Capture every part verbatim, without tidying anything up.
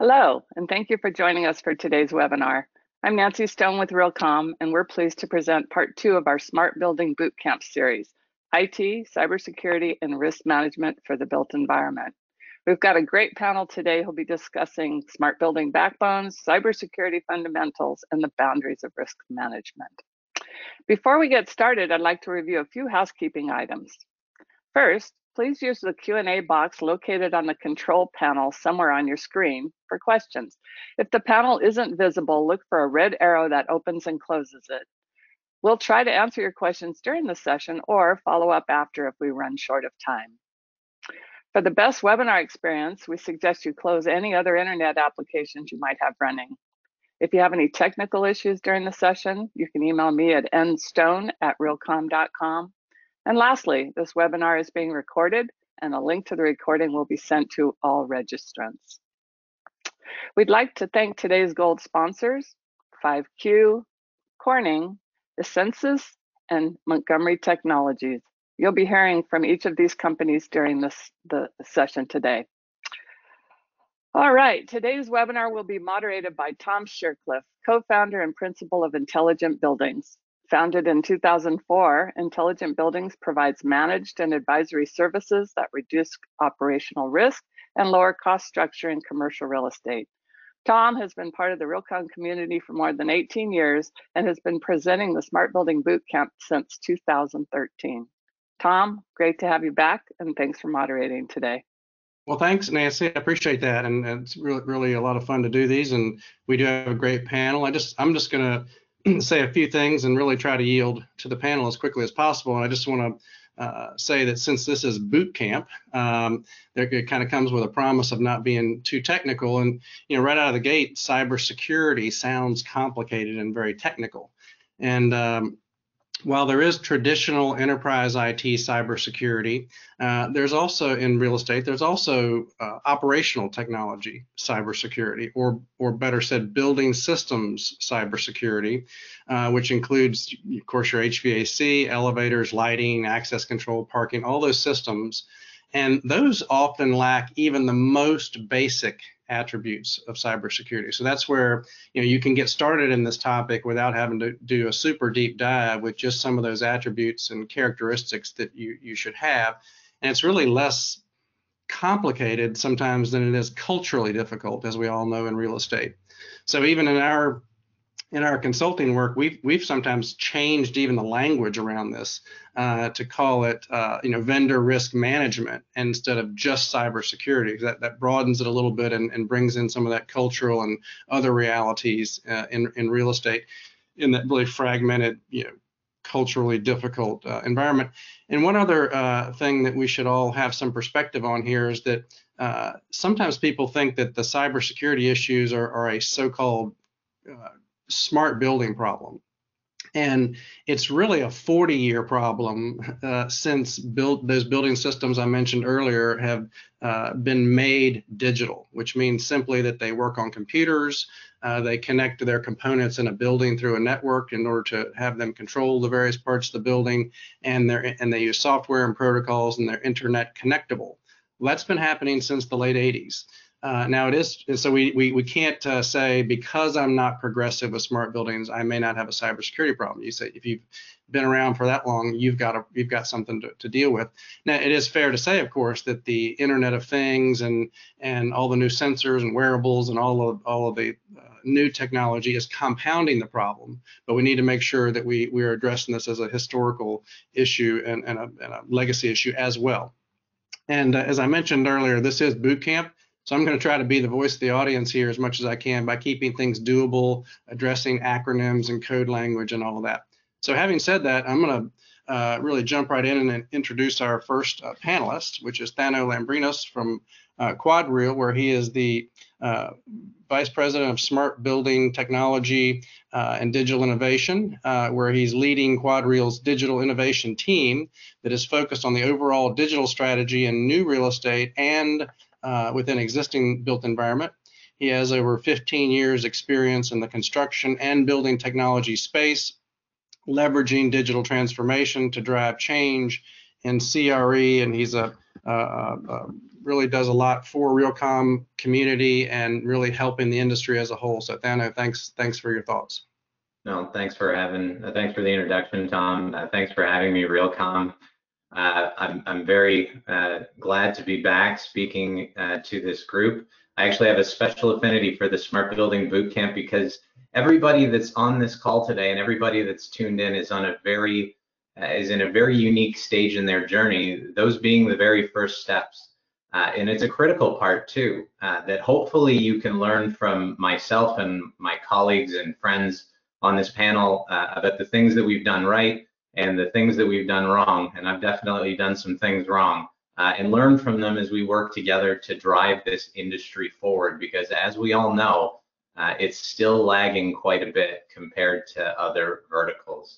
Hello, and thank you for joining us for today's webinar. I'm Nancy Stone with Realcomm, and we're pleased to present part two of our Smart Building Bootcamp series, I T, Cybersecurity, and Risk Management for the Built Environment. We've got a great panel today who'll be discussing smart building backbones, cybersecurity fundamentals, and the boundaries of risk management. Before we get started, I'd like to review a few housekeeping items. First, please use the Q and A box located on the control panel somewhere on your screen for questions. If the panel isn't visible, look for a red arrow that opens and closes it. We'll try to answer your questions during the session or follow up after if we run short of time. For the best webinar experience, we suggest you close any other internet applications you might have running. If you have any technical issues during the session, you can email me at n stone at realcomm dot com. And lastly, this webinar is being recorded, and a link to the recording will be sent to all registrants. We'd like to thank today's gold sponsors, five Q, Corning, Ascensus, and Montgomery Technologies. You'll be hearing from each of these companies during this, the session today. All right, today's webinar will be moderated by Tom Shercliffe, co-founder and principal of Intelligent Buildings. Founded in two thousand four, Intelligent Buildings provides managed and advisory services that reduce operational risk and lower cost structure in commercial real estate. Tom has been part of the Realcomm community for more than eighteen years and has been presenting the Smart Building Bootcamp since two thousand thirteen. Tom, great to have you back, and thanks for moderating today. Well, thanks, Nancy. I appreciate that, and it's really, really a lot of fun to do these, and we do have a great panel. I just, I'm just going to say a few things and really try to yield to the panel as quickly as possible. And I just want to uh, say that since this is boot camp, um, there, it kind of comes with a promise of not being too technical. And you know, right out of the gate, cybersecurity sounds complicated and very technical. And um, while there is traditional enterprise I T cybersecurity, uh, there's also in real estate, there's also uh, operational technology cybersecurity, or or better said, building systems cybersecurity, uh, which includes, of course, your H V A C, elevators, lighting, access control, parking, all those systems. And those often lack even the most basic attributes of cybersecurity. So that's where you know you can get started in this topic without having to do a super deep dive with just some of those attributes and characteristics that you you should have. And it's really less complicated sometimes than it is culturally difficult, as we all know in real estate. So even in our in our consulting work, we've we've sometimes changed even the language around this uh, to call it, uh, you know, vendor risk management instead of just cybersecurity. That that broadens it a little bit and, and brings in some of that cultural and other realities uh, in in real estate in that really fragmented, you know, culturally difficult uh, environment. And one other uh, thing that we should all have some perspective on here is that uh, sometimes people think that the cybersecurity issues are, are a so-called uh, smart building problem. And it's really a forty year problem uh, since build, those building systems I mentioned earlier have uh, been made digital, which means simply that they work on computers, uh, they connect to their components in a building through a network in order to have them control the various parts of the building, and, they're, and they use software and protocols, and they're internet connectable. Well, that's been happening since the late eighties. Uh, now it is, so we we, we can't uh, say because I'm not progressive with smart buildings, I may not have a cybersecurity problem. You say if you've been around for that long, you've got a, you've got something to, to deal with. Now it is fair to say, of course, that the Internet of Things and and all the new sensors and wearables and all of all of the uh, new technology is compounding the problem. But we need to make sure that we we are addressing this as a historical issue and, and, a, and a legacy issue as well. And uh, as I mentioned earlier, this is boot camp. So I'm going to try to be the voice of the audience here as much as I can by keeping things doable, addressing acronyms and code language and all of that. So having said that, I'm going to uh, really jump right in and introduce our first uh, panelist, which is Thano Lambrinos from uh, QuadReal, where he is the uh, Vice President of Smart Building Technology uh, and Digital Innovation, uh, where he's leading QuadReal's digital innovation team that is focused on the overall digital strategy in new real estate and Uh, within existing built environment. He has over fifteen years experience in the construction and building technology space, leveraging digital transformation to drive change in C R E, and he's a, a, a really does a lot for Realcomm community and really helping the industry as a whole. So Thano, thanks, thanks for your thoughts. No, thanks for having, uh, thanks for the introduction, Tom. Uh, thanks for having me, Realcomm. Uh, I'm, I'm very uh, glad to be back speaking uh, to this group. I actually have a special affinity for the Smart Building Bootcamp because everybody that's on this call today and everybody that's tuned in is on a very, uh, is in a very unique stage in their journey, those being the very first steps. Uh, and it's a critical part too, uh, that hopefully you can learn from myself and my colleagues and friends on this panel uh, about the things that we've done right and the things that we've done wrong. And I've definitely done some things wrong, uh, and learn from them as we work together to drive this industry forward, because as we all know, uh, it's still lagging quite a bit compared to other verticals.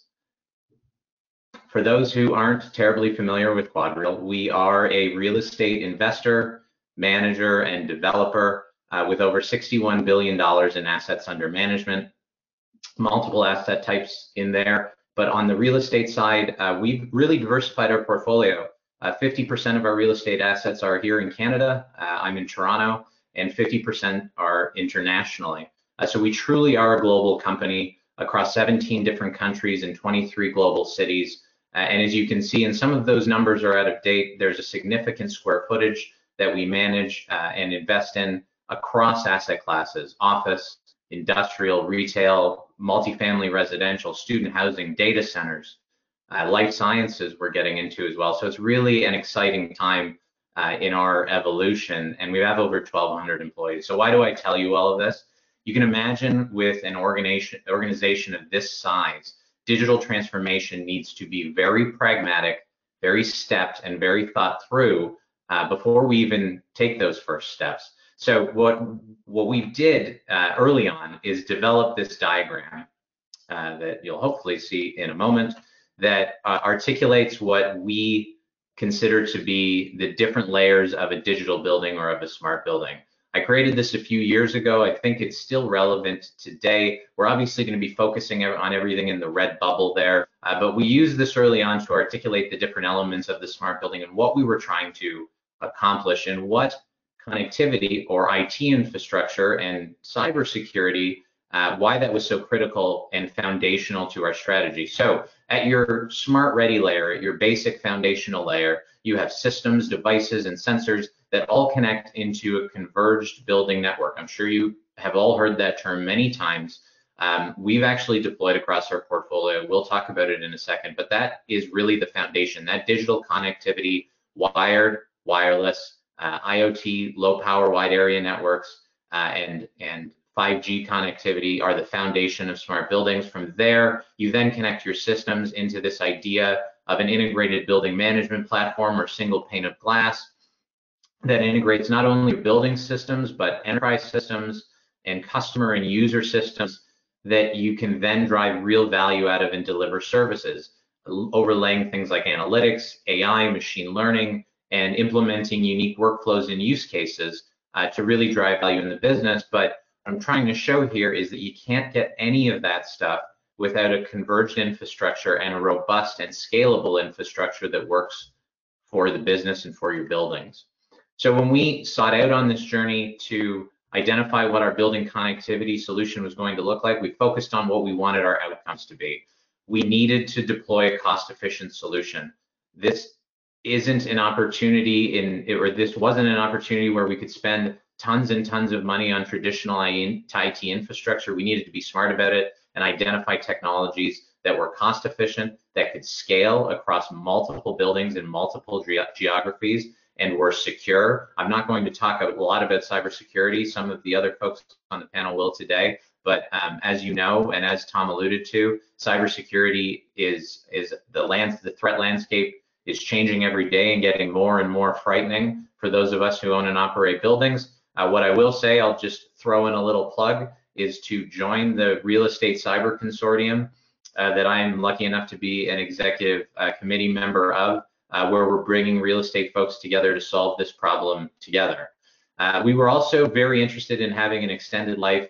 For those who aren't terribly familiar with QuadReal, we are a real estate investor, manager, and developer uh, with over sixty-one billion dollars in assets under management. Multiple asset types in there, but on the real estate side, uh, we've really diversified our portfolio. fifty percent uh, of our real estate assets are here in Canada. Uh, I'm in Toronto, and fifty percent are internationally. Uh, so we truly are a global company across seventeen different countries and twenty-three global cities. Uh, and as you can see, and some of those numbers are out of date, there's a significant square footage that we manage uh, and invest in across asset classes: office, industrial, retail, multifamily residential, student housing, data centers, uh, life sciences we're getting into as well. So it's really an exciting time uh, in our evolution, and we have over twelve hundred employees. So why do I tell you all of this? You can imagine with an organization, organization of this size, digital transformation needs to be very pragmatic, very stepped, and very thought through uh, before we even take those first steps. So what what we did uh, early on is develop this diagram uh, that you'll hopefully see in a moment that uh, articulates what we consider to be the different layers of a digital building or of a smart building. I created this a few years ago. I think it's still relevant today. We're obviously going to be focusing on everything in the red bubble there, uh, but we used this early on to articulate the different elements of the smart building and what we were trying to accomplish and what connectivity or I T infrastructure and cybersecurity, uh, why that was so critical and foundational to our strategy. So at your smart ready layer, at your basic foundational layer, you have systems, devices, and sensors that all connect into a converged building network. I'm sure you have all heard that term many times. Um, we've actually deployed across our portfolio. We'll talk about it in a second, but that is really the foundation. That digital connectivity, wired, wireless, Uh, IoT, low power, wide area networks, uh, and, and five G connectivity are the foundation of smart buildings. From there, you then connect your systems into this idea of an integrated building management platform or single pane of glass that integrates not only building systems, but enterprise systems and customer and user systems that you can then drive real value out of and deliver services, overlaying things like analytics, A I, machine learning, and implementing unique workflows and use cases uh, to really drive value in the business. But what I'm trying to show here is that you can't get any of that stuff without a converged infrastructure and a robust and scalable infrastructure that works for the business and for your buildings. So when we sought out on this journey to identify what our building connectivity solution was going to look like, we focused on what we wanted our outcomes to be. We needed to deploy a cost-efficient solution. This isn't an opportunity in, or this wasn't an opportunity where we could spend tons and tons of money on traditional I T infrastructure. We needed to be smart about it and identify technologies that were cost efficient, that could scale across multiple buildings in multiple ge geographies, and were secure. I'm not going to talk a lot about cybersecurity. Some of the other folks on the panel will today, but um, as you know, and as Tom alluded to, cybersecurity is, is the, lands, the threat landscape is changing every day and getting more and more frightening for those of us who own and operate buildings. Uh, what I will say, I'll just throw in a little plug, is to join the Real Estate Cyber Consortium uh, that I am lucky enough to be an executive uh, committee member of, uh, where we're bringing real estate folks together to solve this problem together. Uh, we were also very interested in having an extended life,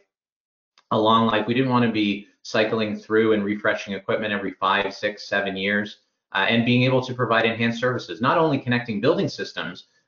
a long life. We didn't want to be cycling through and refreshing equipment every five, six, seven years. Uh, and being able to provide enhanced services, not only connecting building systems,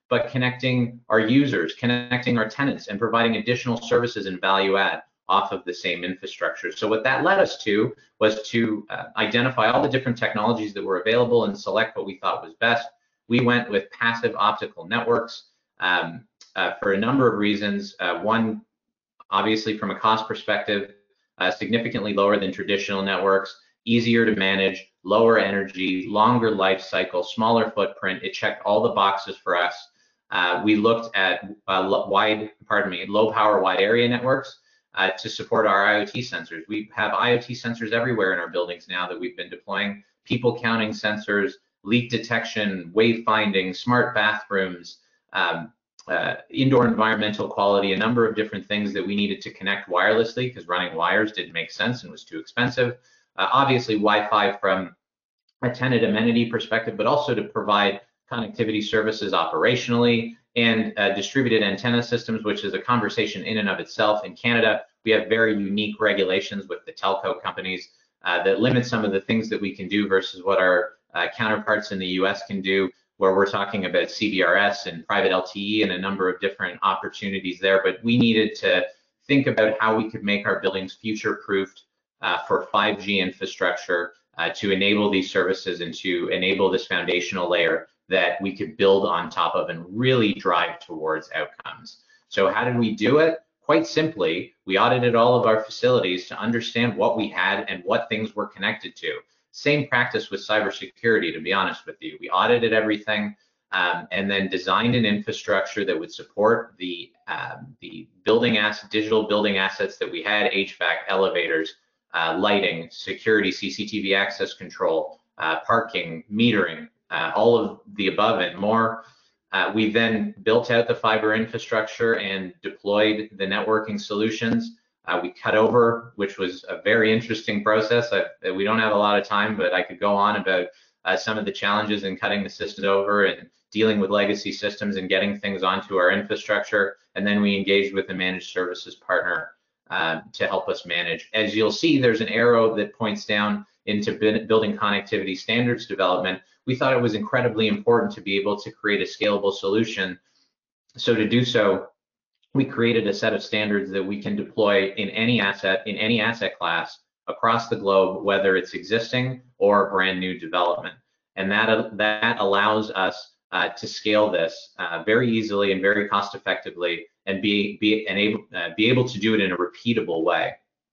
but connecting our users, connecting our tenants, and providing additional services and value add off of the same infrastructure. So what that led us to was to uh, identify all the different technologies that were available and select what we thought was best. We went with passive optical networks um, uh, for a number of reasons. Uh, one, obviously from a cost perspective, uh, significantly lower than traditional networks, easier to manage, lower energy, longer life cycle, smaller footprint. It checked all the boxes for us. Uh, we looked at uh, wide, pardon me, low power wide area networks uh, to support our IoT sensors. We have IoT sensors everywhere in our buildings now that we've been deploying, people counting sensors, leak detection, wayfinding, smart bathrooms, um, uh, indoor environmental quality, a number of different things that we needed to connect wirelessly because running wires didn't make sense and was too expensive. Uh, obviously, Wi-Fi from a tenant amenity perspective, but also to provide connectivity services operationally, and uh, distributed antenna systems, which is a conversation in and of itself. In Canada, we have very unique regulations with the telco companies uh, that limit some of the things that we can do versus what our uh, counterparts in the U S can do, where we're talking about C B R S and private L T E and a number of different opportunities there. But we needed to think about how we could make our buildings future-proofed uh, for five G infrastructure uh, to enable these services and to enable this foundational layer that we could build on top of and really drive towards outcomes. So how did we do it? Quite simply, we audited all of our facilities to understand what we had and what things were connected to. Same practice with cybersecurity, to be honest with you. We audited everything um, and then designed an infrastructure that would support the, um, the building asset, digital building assets that we had, H V A C, elevators, uh, lighting, security, C C T V access control, uh, parking, metering, Uh, all of the above and more. Uh, we then built out the fiber infrastructure and deployed the networking solutions. Uh, we cut over, which was a very interesting process. I, we don't have a lot of time, but I could go on about uh, some of the challenges in cutting the systems over and dealing with legacy systems and getting things onto our infrastructure. And then we engaged with a managed services partner uh, to help us manage. As you'll see, there's an arrow that points down into building connectivity standards development. We thought it was incredibly important to be able to create a scalable solution. So to do so, we created a set of standards that we can deploy in any asset, in any asset class across the globe, whether it's existing or brand new development. And that, that allows us uh, to scale this uh, very easily and very cost effectively and be, be, and able, uh, be able to do it in a repeatable way.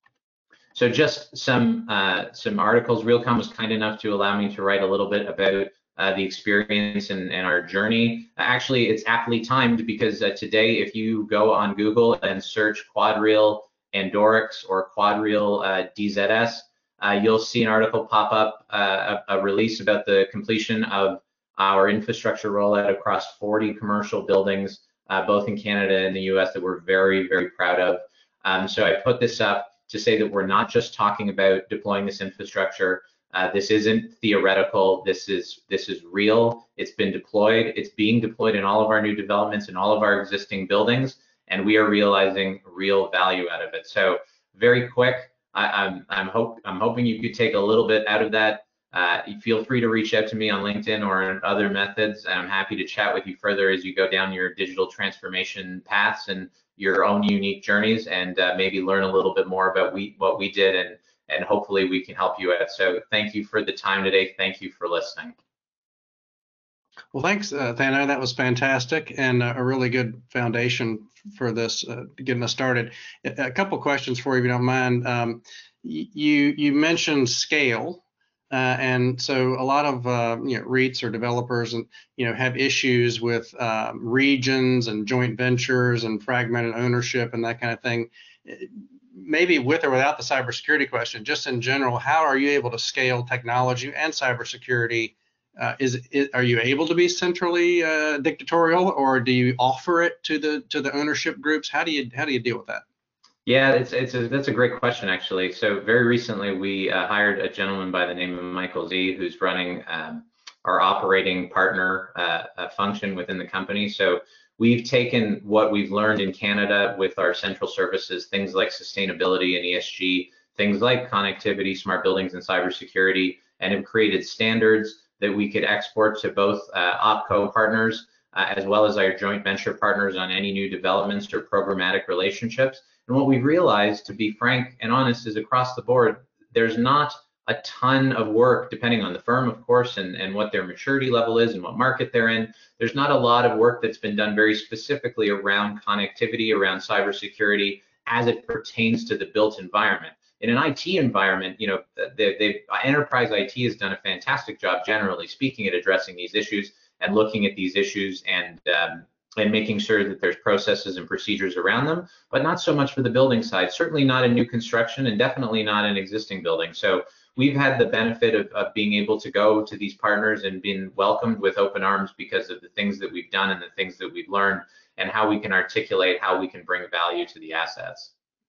So just some uh, some articles. Realcomm was kind enough to allow me to write a little bit about uh, the experience and, and our journey. Actually, it's aptly timed because uh, today, if you go on Google and search QuadReal Andorix or QuadReal uh, D Z S, uh, you'll see an article pop up, uh, a, a release about the completion of our infrastructure rollout across forty commercial buildings, uh, both in Canada and the U S, that we're very, very proud of. Um, so I put this up to say that we're not just talking about deploying this infrastructure. Uh, this isn't theoretical. This is this is real. It's been deployed. It's being deployed in all of our new developments in all of our existing buildings, and we are realizing real value out of it. So very quick. I, I'm I'm hope I'm hoping you could take a little bit out of that. Uh, feel free to reach out to me on LinkedIn or in other methods, and I'm happy to chat with you further as you go down your digital transformation paths and your own unique journeys, and uh, maybe learn a little bit more about we, what we did, and, and hopefully we can help you out. So thank you for the time today. Thank you for listening. Well, thanks, uh, Thano. That was fantastic and a really good foundation for this, uh, getting us started. A couple questions for you, if you don't mind. Um, you, you mentioned scale. Uh, and so a lot of uh, you know, REITs or developers and you know have issues with uh, regions and joint ventures and fragmented ownership and that kind of thing. Maybe with or without the cybersecurity question, just in general, how are you able to scale technology and cybersecurity? Uh, is, is are you able to be centrally uh, dictatorial, or do you offer it to the to the ownership groups? How do you how do you deal with that? Yeah, it's it's a, that's a great question, actually. So very recently, we uh, hired a gentleman by the name of Michael Z, who's running um, our operating partner uh, function within the company. So we've taken what we've learned in Canada with our central services, things like sustainability and E S G, things like connectivity, smart buildings, and cybersecurity, and have created standards that we could export to both uh, OpCo partners uh, as well as our joint venture partners on any new developments or programmatic relationships. And what we realized, to be frank and honest, is across the board, there's not a ton of work, depending on the firm, of course, and, and what their maturity level is and what market they're in. There's not a lot of work that's been done very specifically around connectivity, around cybersecurity, as it pertains to the built environment. In an I T environment, you know, they, they, enterprise I T has done a fantastic job, generally speaking, at addressing these issues and looking at these issues and um, and making sure that there's processes and procedures around them, but not so much for the building side. Certainly not in new construction, and definitely not in existing buildings. So we've had the benefit of, of being able to go to these partners and been welcomed with open arms because of the things that we've done and the things that we've learned and how we can articulate how we can bring value to the assets.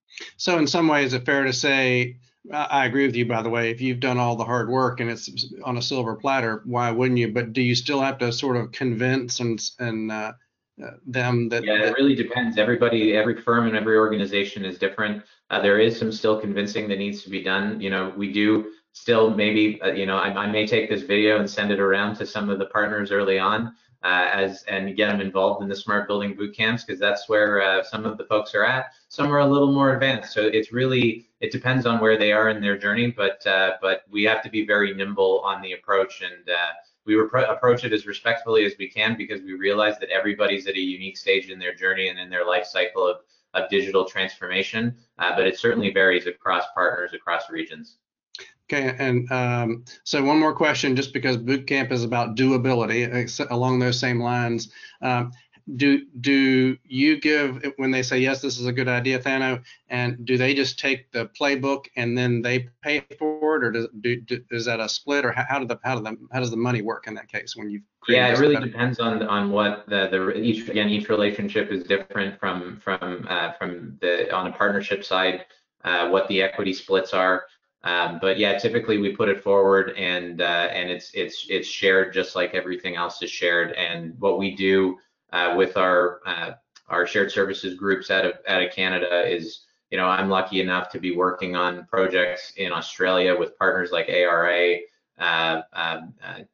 So in some ways, it's fair to say, I agree with you, by the way, if you've done all the hard work and it's on a silver platter, why wouldn't you? But do you still have to sort of convince and, and uh, uh, them that? Yeah, that... it really depends. Everybody, every firm and every organization is different. Uh, there is some still convincing that needs to be done. You know, we do still maybe, uh, you know, I, I may take this video and send it around to some of the partners early on. Uh, as and get them involved in the smart building boot camps, because that's where uh, some of the folks are at. Some are a little more advanced, so it's really, it depends on where they are in their journey, but uh, but we have to be very nimble on the approach, and uh, we repro- approach it as respectfully as we can, because we realize that everybody's at a unique stage in their journey and in their life cycle of, of digital transformation, uh, but it certainly varies across partners, across regions. Okay, and um, so one more question, just because boot camp is about doability, along those same lines. Um, do do you give, when they say yes, this is a good idea, Thano, and do they just take the playbook and then they pay for it, or does do, do, is that a split, or how, how do the how do the how does the money work in that case when you? Yeah, it really depends on on what the the each again each relationship is different from from uh, from the on a partnership side, uh, what the equity splits are. Um, but yeah, typically we put it forward and uh, and it's it's it's shared just like everything else is shared. And what we do uh, with our uh, our shared services groups out of out of Canada is, you know, I'm lucky enough to be working on projects in Australia with partners like A R A, uh, um,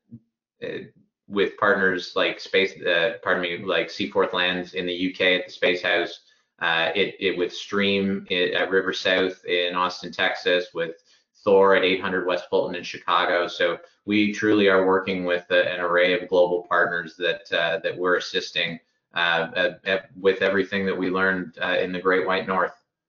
uh, with partners like Space, uh, pardon me, like Seaforth Lands in the U K at the Space House, uh, it, it with Stream it, at River South in Austin, Texas, with Thor at eight hundred West Fulton in Chicago. So we truly are working with a, an array of global partners that uh, that we're assisting uh, at, at, with everything that we learned uh, in the Great White North.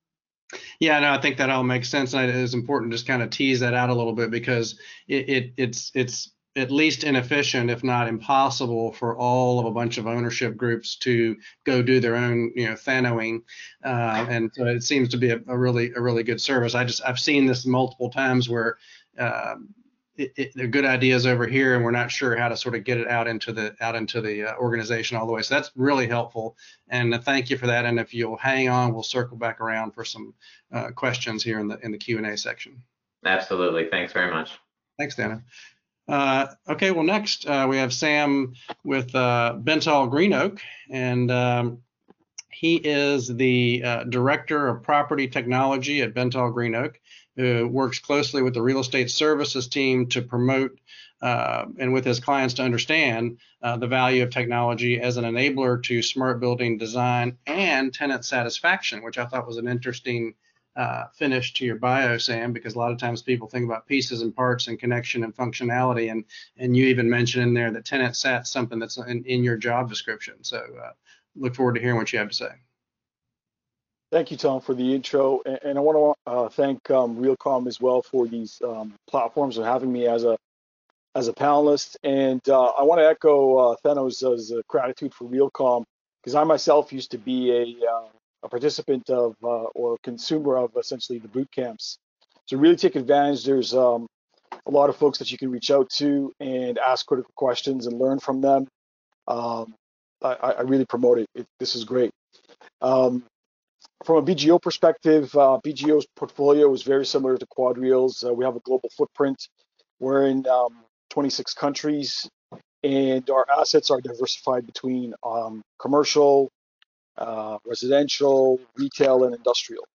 Yeah, no, I think that all makes sense, and it is important to just kind of tease that out a little bit, because it, it it's it's at least inefficient, if not impossible, for all of a bunch of ownership groups to go do their own, you know, Thanoing, uh, and so it seems to be a, a really a really good service. I just I've seen this multiple times where uh, it, it, they're good ideas over here, and we're not sure how to sort of get it out into the out into the uh, organization all the way. So that's really helpful, and uh, thank you for that. And if you'll hang on, we'll circle back around for some uh, questions here in the in the Q and A section. Absolutely, thanks very much. Thanks, Dana. Uh, okay, well, next uh, we have Sam with uh, Bentall Green Oak, and um, he is the uh, Director of Property Technology at Bentall Green Oak, who works closely with the real estate services team to promote uh, and with his clients to understand uh, the value of technology as an enabler to smart building design and tenant satisfaction, which I thought was an interesting Uh, finish to your bio, Sam, because a lot of times people think about pieces and parts and connection and functionality, and and you even mentioned in there that tenant sat's something that's in, in your job description. So uh, look forward to hearing what you have to say. Thank you, Tom, for the intro, and, and I want to uh, thank um, Realcomm as well for these um, platforms and having me as a as a panelist. And uh, I want to echo uh, Thanos' uh, gratitude for Realcomm, because I myself used to be a uh, a participant of uh, or consumer of essentially the boot camps. So really take advantage. There's um, a lot of folks that you can reach out to and ask critical questions and learn from them. Um, I, I really promote it. it. This is great. Um, from a B G O perspective, uh, B G O's portfolio is very similar to QuadReal's. Uh, we have a global footprint. We're in um, twenty-six countries, and our assets are diversified between um, commercial, Uh, residential, retail, and industrial.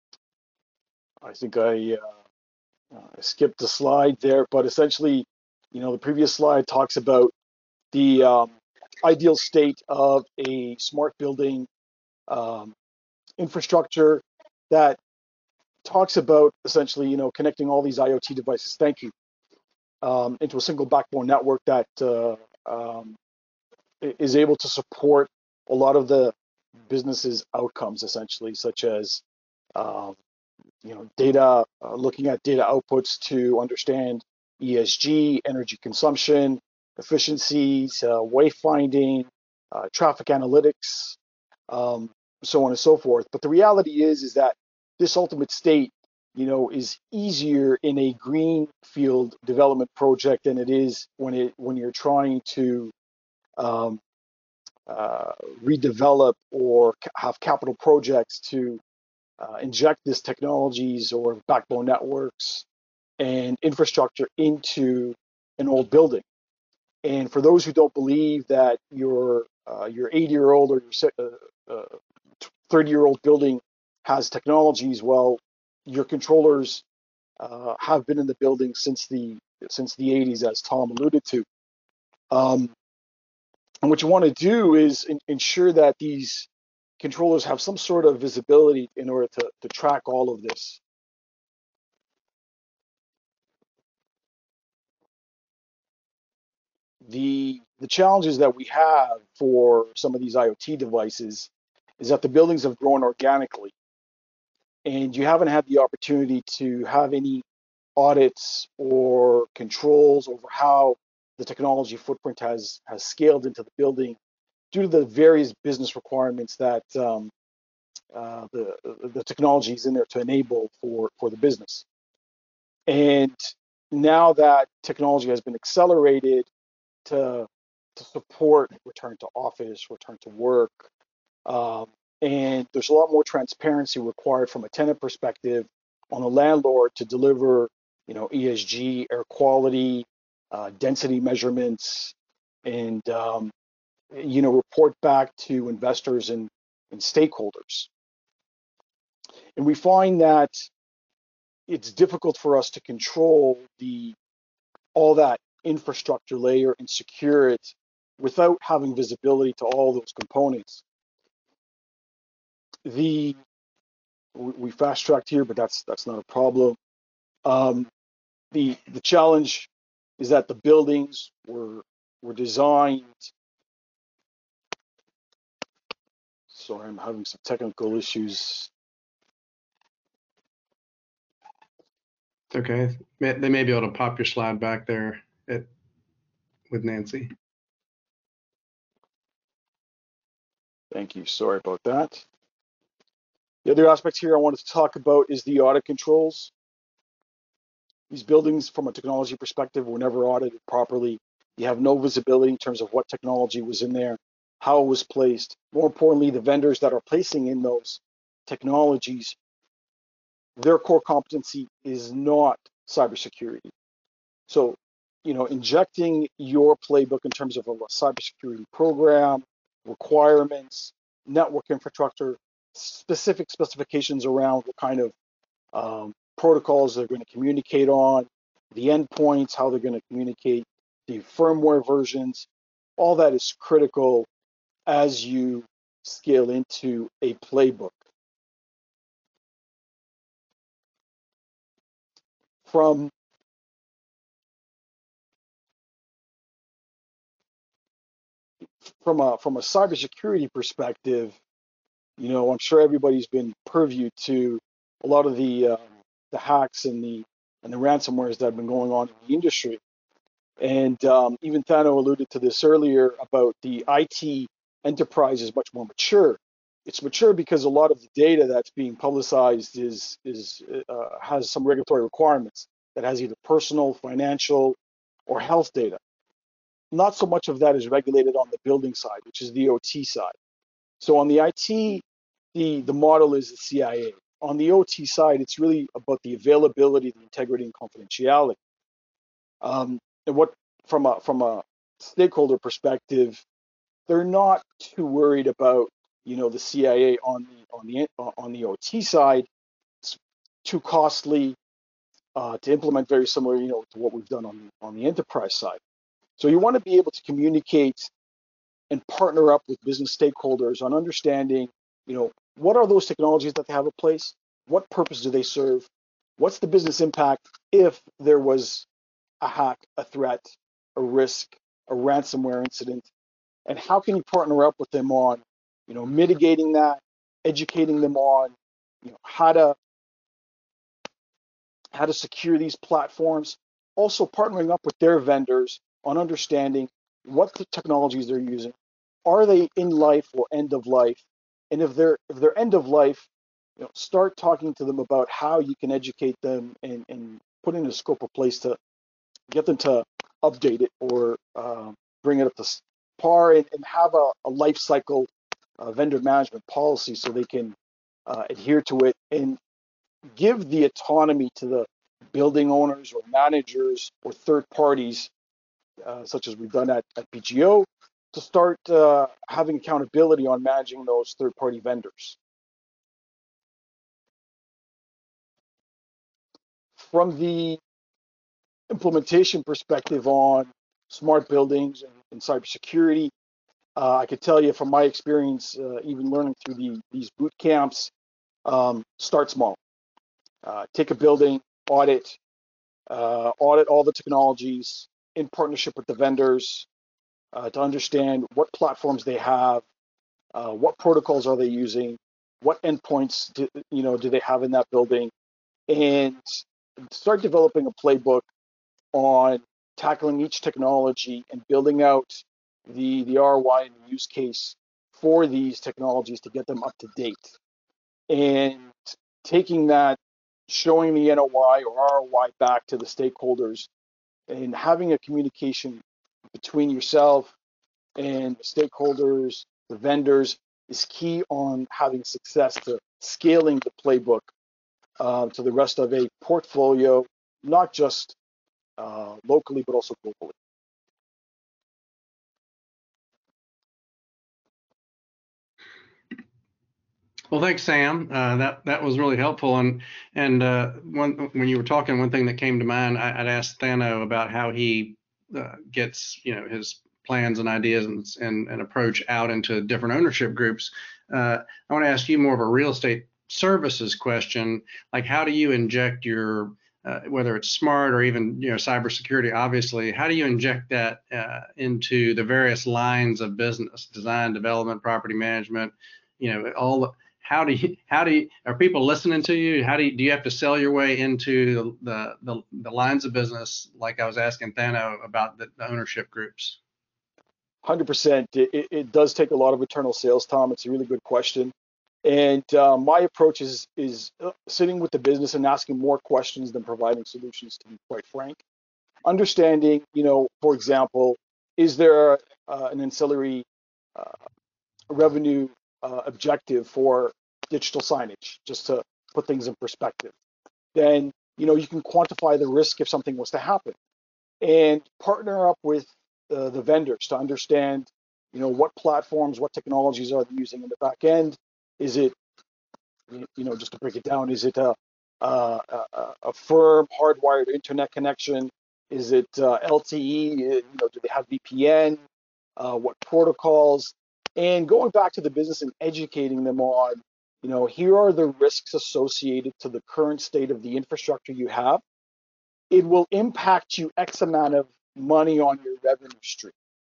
I think I, uh, I skipped a slide there, but essentially you know, the previous slide talks about the um, ideal state of a smart building um, infrastructure that talks about essentially, you know, connecting all these IoT devices. Thank you. Um, into a single backbone network that uh, um, is able to support a lot of the business's outcomes, essentially, such as um, you know, data, uh, looking at data outputs to understand E S G, energy consumption, efficiencies, uh, wayfinding, uh, traffic analytics, um, so on and so forth. But the reality is, is that this ultimate state, you know, is easier in a greenfield development project than it is when it when you're trying to um, uh, redevelop or have capital projects to uh, inject these technologies or backbone networks and infrastructure into an old building. And for those who don't believe that your uh, your eighty year old or your thirty year old building has technologies, well, your controllers uh, have been in the building since the since the eighties, as Tom alluded to. Um, and what you want to do is in, ensure that these controllers have some sort of visibility in order to, to track all of this. The, the challenges that we have for some of these IoT devices is that the buildings have grown organically, and you haven't had the opportunity to have any audits or controls over how the technology footprint has, has scaled into the building due to the various business requirements that um, uh, the, the technology is in there to enable for, for the business. And now that technology has been accelerated to, to support return to office, return to work, um, and there's a lot more transparency required from a tenant perspective on a landlord to deliver, you know, E S G, air quality, uh, density measurements, and um, you know, report back to investors and, and stakeholders. And we find that it's difficult for us to control the all that infrastructure layer and secure it without having visibility to all those components. The we fast tracked here, but that's that's not a problem. Um, the the challenge is that the buildings were were designed. Sorry, I'm having some technical issues. Okay, they may be able to pop your slide back there at, with Nancy. Thank you. Sorry about that. The other aspect here I wanted to talk about is the audit controls. These buildings, from a technology perspective, were never audited properly. You have no visibility in terms of what technology was in there, how it was placed. More importantly, the vendors that are placing in those technologies, their core competency is not cybersecurity. So, you know, injecting your playbook in terms of a cybersecurity program, requirements, network infrastructure, specific specifications around what kind of um, protocols they're going to communicate on, the endpoints, how they're going to communicate, the firmware versions, all that is critical as you scale into a playbook. From from a from a cybersecurity perspective, you know, I'm sure everybody's been purview to a lot of the uh, the hacks and the and the ransomwares that have been going on in the industry. And um, even Thano alluded to this earlier about the I T enterprise is much more mature. It's mature because a lot of the data that's being publicized is is uh, has some regulatory requirements that has either personal, financial, or health data. Not so much of that is regulated on the building side, which is the O T side. So on the I T, the, the model is the C I A. On the O T side, it's really about the availability, the integrity, and confidentiality. Um, and what from a from a stakeholder perspective, they're not too worried about, you know, the C I A on the on the on the O T side. It's too costly. uh, to implement very similar, you know, to what we've done on the, on the enterprise side. So you want to be able to communicate and partner up with business stakeholders on understanding, you know, what are those technologies that they have in place? What purpose do they serve? What's the business impact if there was a hack, a threat, a risk, a ransomware incident? And how can you partner up with them on, you know, mitigating that, educating them on, you know, how to how to secure these platforms, also partnering up with their vendors on understanding what the technologies they're using. Are they in life or end of life? And if they're if they're end of life, you know, start talking to them about how you can educate them and, and put in a scope of place to get them to update it or uh, bring it up to par and, and have a, a life cycle uh, vendor management policy so they can uh, adhere to it and give the autonomy to the building owners or managers or third parties, uh, such as we've done at, at P G O, to start uh, having accountability on managing those third-party vendors. From the implementation perspective on smart buildings and, and cybersecurity, uh, I could tell you from my experience, uh, even learning through the, these boot camps, um, start small. Uh, take a building, audit, uh, audit all the technologies in partnership with the vendors uh, to understand what platforms they have, uh, what protocols are they using, what endpoints do, you know, do they have in that building, and start developing a playbook on tackling each technology and building out the, the R O I and the use case for these technologies to get them up to date. And taking that, showing the N O I or R O I back to the stakeholders and having a communication between yourself and the stakeholders, the vendors, is key on having success to scaling the playbook uh, to the rest of a portfolio, not just uh, locally, but also globally. Well, thanks, Sam. Uh, that that was really helpful. And and uh, one when you were talking, one thing that came to mind, I, I'd asked Thano about how he uh, gets you know his plans and ideas and, and and approach out into different ownership groups. Uh, I want to ask you more of a real estate services question. Like, how do you inject your uh, whether it's smart or even you know cybersecurity, obviously, how do you inject that uh, into the various lines of business, design, development, property management, you know, all the how do you how do you are people listening to you? How do you do you have to sell your way into the the, the lines of business, like I was asking Thano about the, the ownership groups? one hundred percent. It, it does take a lot of internal sales, Tom. It's a really good question. And uh, my approach is is sitting with the business and asking more questions than providing solutions, to be quite frank. Understanding, you know, for example, is there uh, an ancillary uh, revenue uh, objective for digital signage, just to put things in perspective? Then, you know, you can quantify the risk if something was to happen and partner up with uh, the vendors to understand, you know, what platforms, what technologies are they using in the back end. Is it, you know, just to break it down, is it a, a, a, a firm hardwired internet connection? Is it uh, L T E? You know, do they have V P N? Uh, what protocols? And going back to the business and educating them on, you know, here are the risks associated to the current state of the infrastructure you have. It will impact you X amount of money on your revenue stream.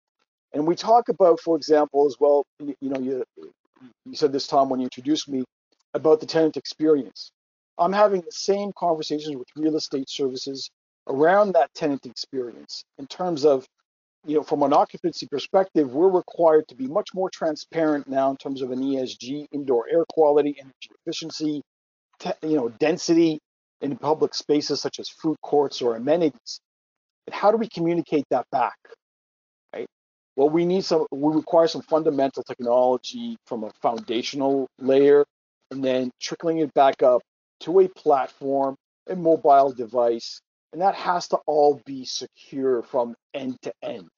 And we talk about, for example, as well, you, you know, you, you said this, Tom, when you introduced me, about the tenant experience. I'm having the same conversations with real estate services around that tenant experience in terms of, you know, from an occupancy perspective, we're required to be much more transparent now in terms of an E S G, indoor air quality, energy efficiency, te- you know, density in public spaces such as food courts or amenities. And how do we communicate that back, right? Well, we need some, we require some fundamental technology from a foundational layer, and then trickling it back up to a platform, a mobile device, and that has to all be secure from end to end.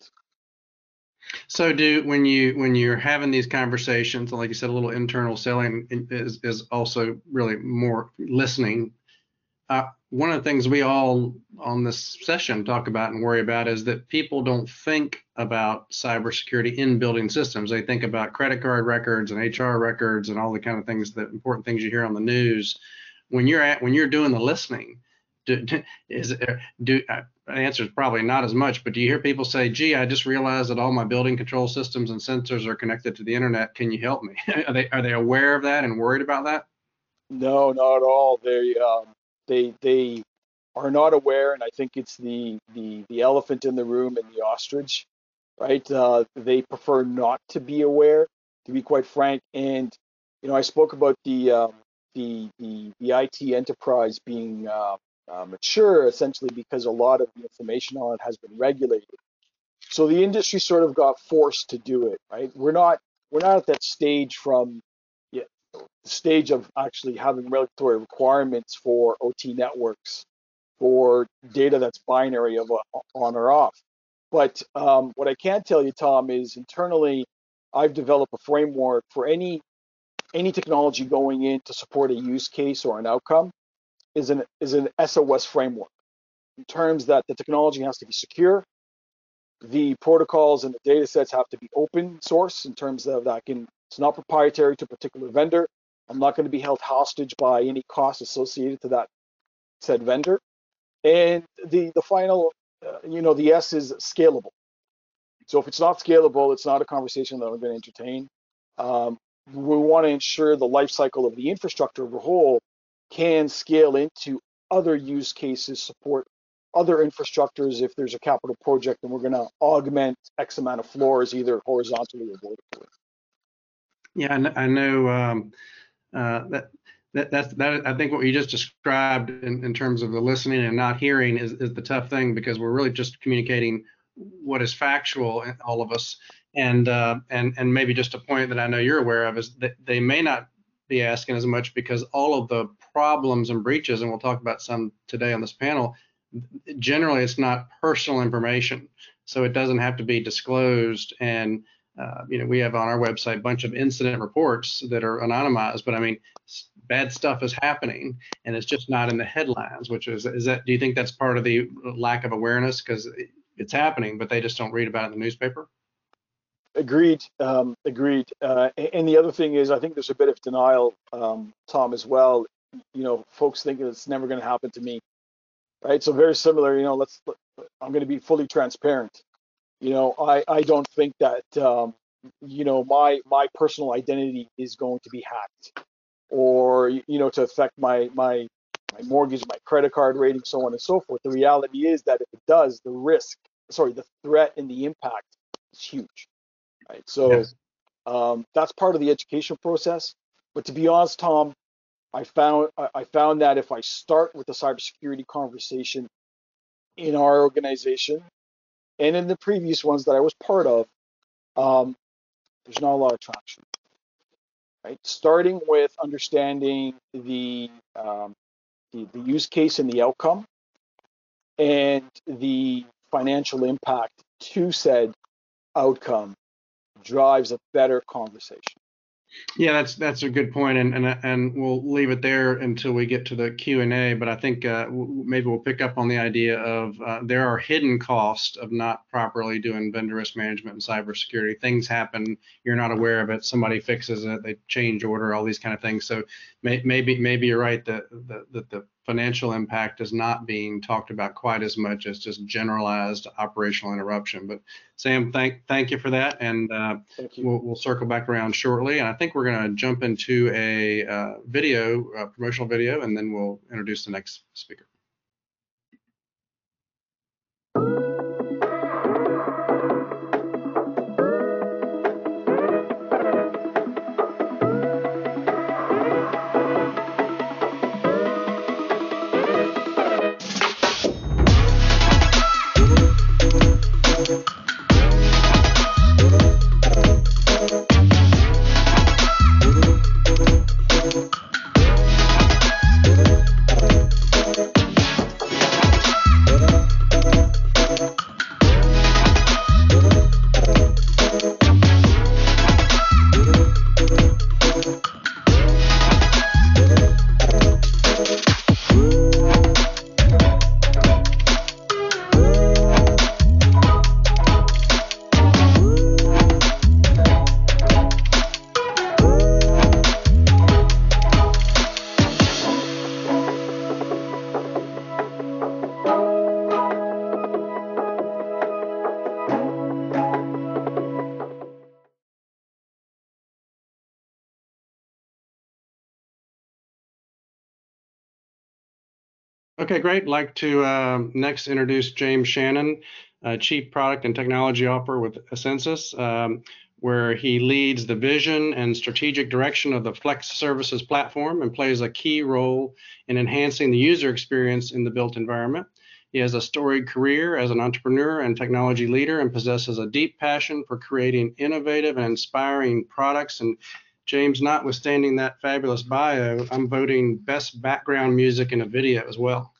So do when you when you're having these conversations, like you said, a little internal selling is is also really more listening. uh, one of the things we all on this session talk about and worry about is that people don't think about cybersecurity in building systems. They think about credit card records and H R records and all the kind of things, that important things you hear on the news. When you're at, when you're doing the listening, do, is it, do uh, the answer is probably not as much, but do you hear people say, gee, I just realized that all my building control systems and sensors are connected to the internet. Can you help me? Are they, are they aware of that and worried about that? No, not at all. They um, they they are not aware, and I think it's the the the elephant in the room and the ostrich, right? Uh, they prefer not to be aware, to be quite frank. And you know, I spoke about the um, the the the I T enterprise being uh, uh, mature, essentially because a lot of the information on it has been regulated. So the industry sort of got forced to do it, right? We're not we're not at that stage from yeah, the stage of actually having regulatory requirements for O T networks, for data that's binary of a, on or off. But um, what I can tell you, Tom, is internally, I've developed a framework for any any technology going in to support a use case or an outcome is an is an S O S framework, in terms that the technology has to be secure, the protocols and the data sets have to be open source in terms of that can it's not proprietary to a particular vendor. I'm not going to be held hostage by any costs associated to that said vendor. And the the final, uh, you know, the S is scalable. So if it's not scalable, it's not a conversation that I'm going to entertain. Um, we want to ensure the life cycle of the infrastructure as a whole can scale into other use cases, support other infrastructures if there's a capital project and we're going to augment X amount of floors, either horizontally or vertically. Yeah, I know, I know um, uh, that. That, that's that. I think what you just described in, in terms of the listening and not hearing is, is the tough thing, because we're really just communicating what is factual in all of us. And uh, and and maybe just a point that I know you're aware of is that they may not be asking as much because all of the problems and breaches, and we'll talk about some today on this panel, generally it's not personal information, so it doesn't have to be disclosed. And uh, you know, we have on our website a bunch of incident reports that are anonymized, but I mean, bad stuff is happening and it's just not in the headlines, which is, is that, do you think that's part of the lack of awareness? Because it's happening, but they just don't read about it in the newspaper? Agreed, um, agreed. Uh, and the other thing is, I think there's a bit of denial, um, Tom, as well. You know, folks think it's never going to happen to me, right? So very similar, you know, let's, I'm going to be fully transparent. You know, I, I don't think that, um, you know, my, my personal identity is going to be hacked, or, you know, to affect my, my, my mortgage, my credit card rating, so on and so forth. The reality is that if it does, the risk, sorry, the threat and the impact is huge, right? So yes. um, that's part of the education process. But to be honest, Tom, I found, I found that if I start with the cybersecurity conversation in our organization and in the previous ones that I was part of, um, there's not a lot of traction. Right, starting with understanding the, um, the the use case and the outcome, and the financial impact to said outcome drives a better conversation. Yeah, that's that's a good point, and and and we'll leave it there until we get to the Q and A. But I think uh, w- maybe we'll pick up on the idea of uh, there are hidden costs of not properly doing vendor risk management and cybersecurity. Things happen, you're not aware of it. Somebody fixes it, they change order, all these kind of things. So may, maybe maybe you're right that the, that the financial impact is not being talked about quite as much as just generalized operational interruption. But Sam, thank thank you for that, and uh, we'll we'll circle back around shortly. And I think we're going to jump into a uh, video, a promotional video, and then we'll introduce the next speaker. Okay, great. I'd like to uh, next introduce James Shannon, uh, Chief Product and Technology Officer with Ascensus, um, where he leads the vision and strategic direction of the Flex Services platform and plays a key role in enhancing the user experience in the built environment. He has a storied career as an entrepreneur and technology leader and possesses a deep passion for creating innovative and inspiring products. And James, notwithstanding that fabulous bio, I'm voting best background music in a video as well.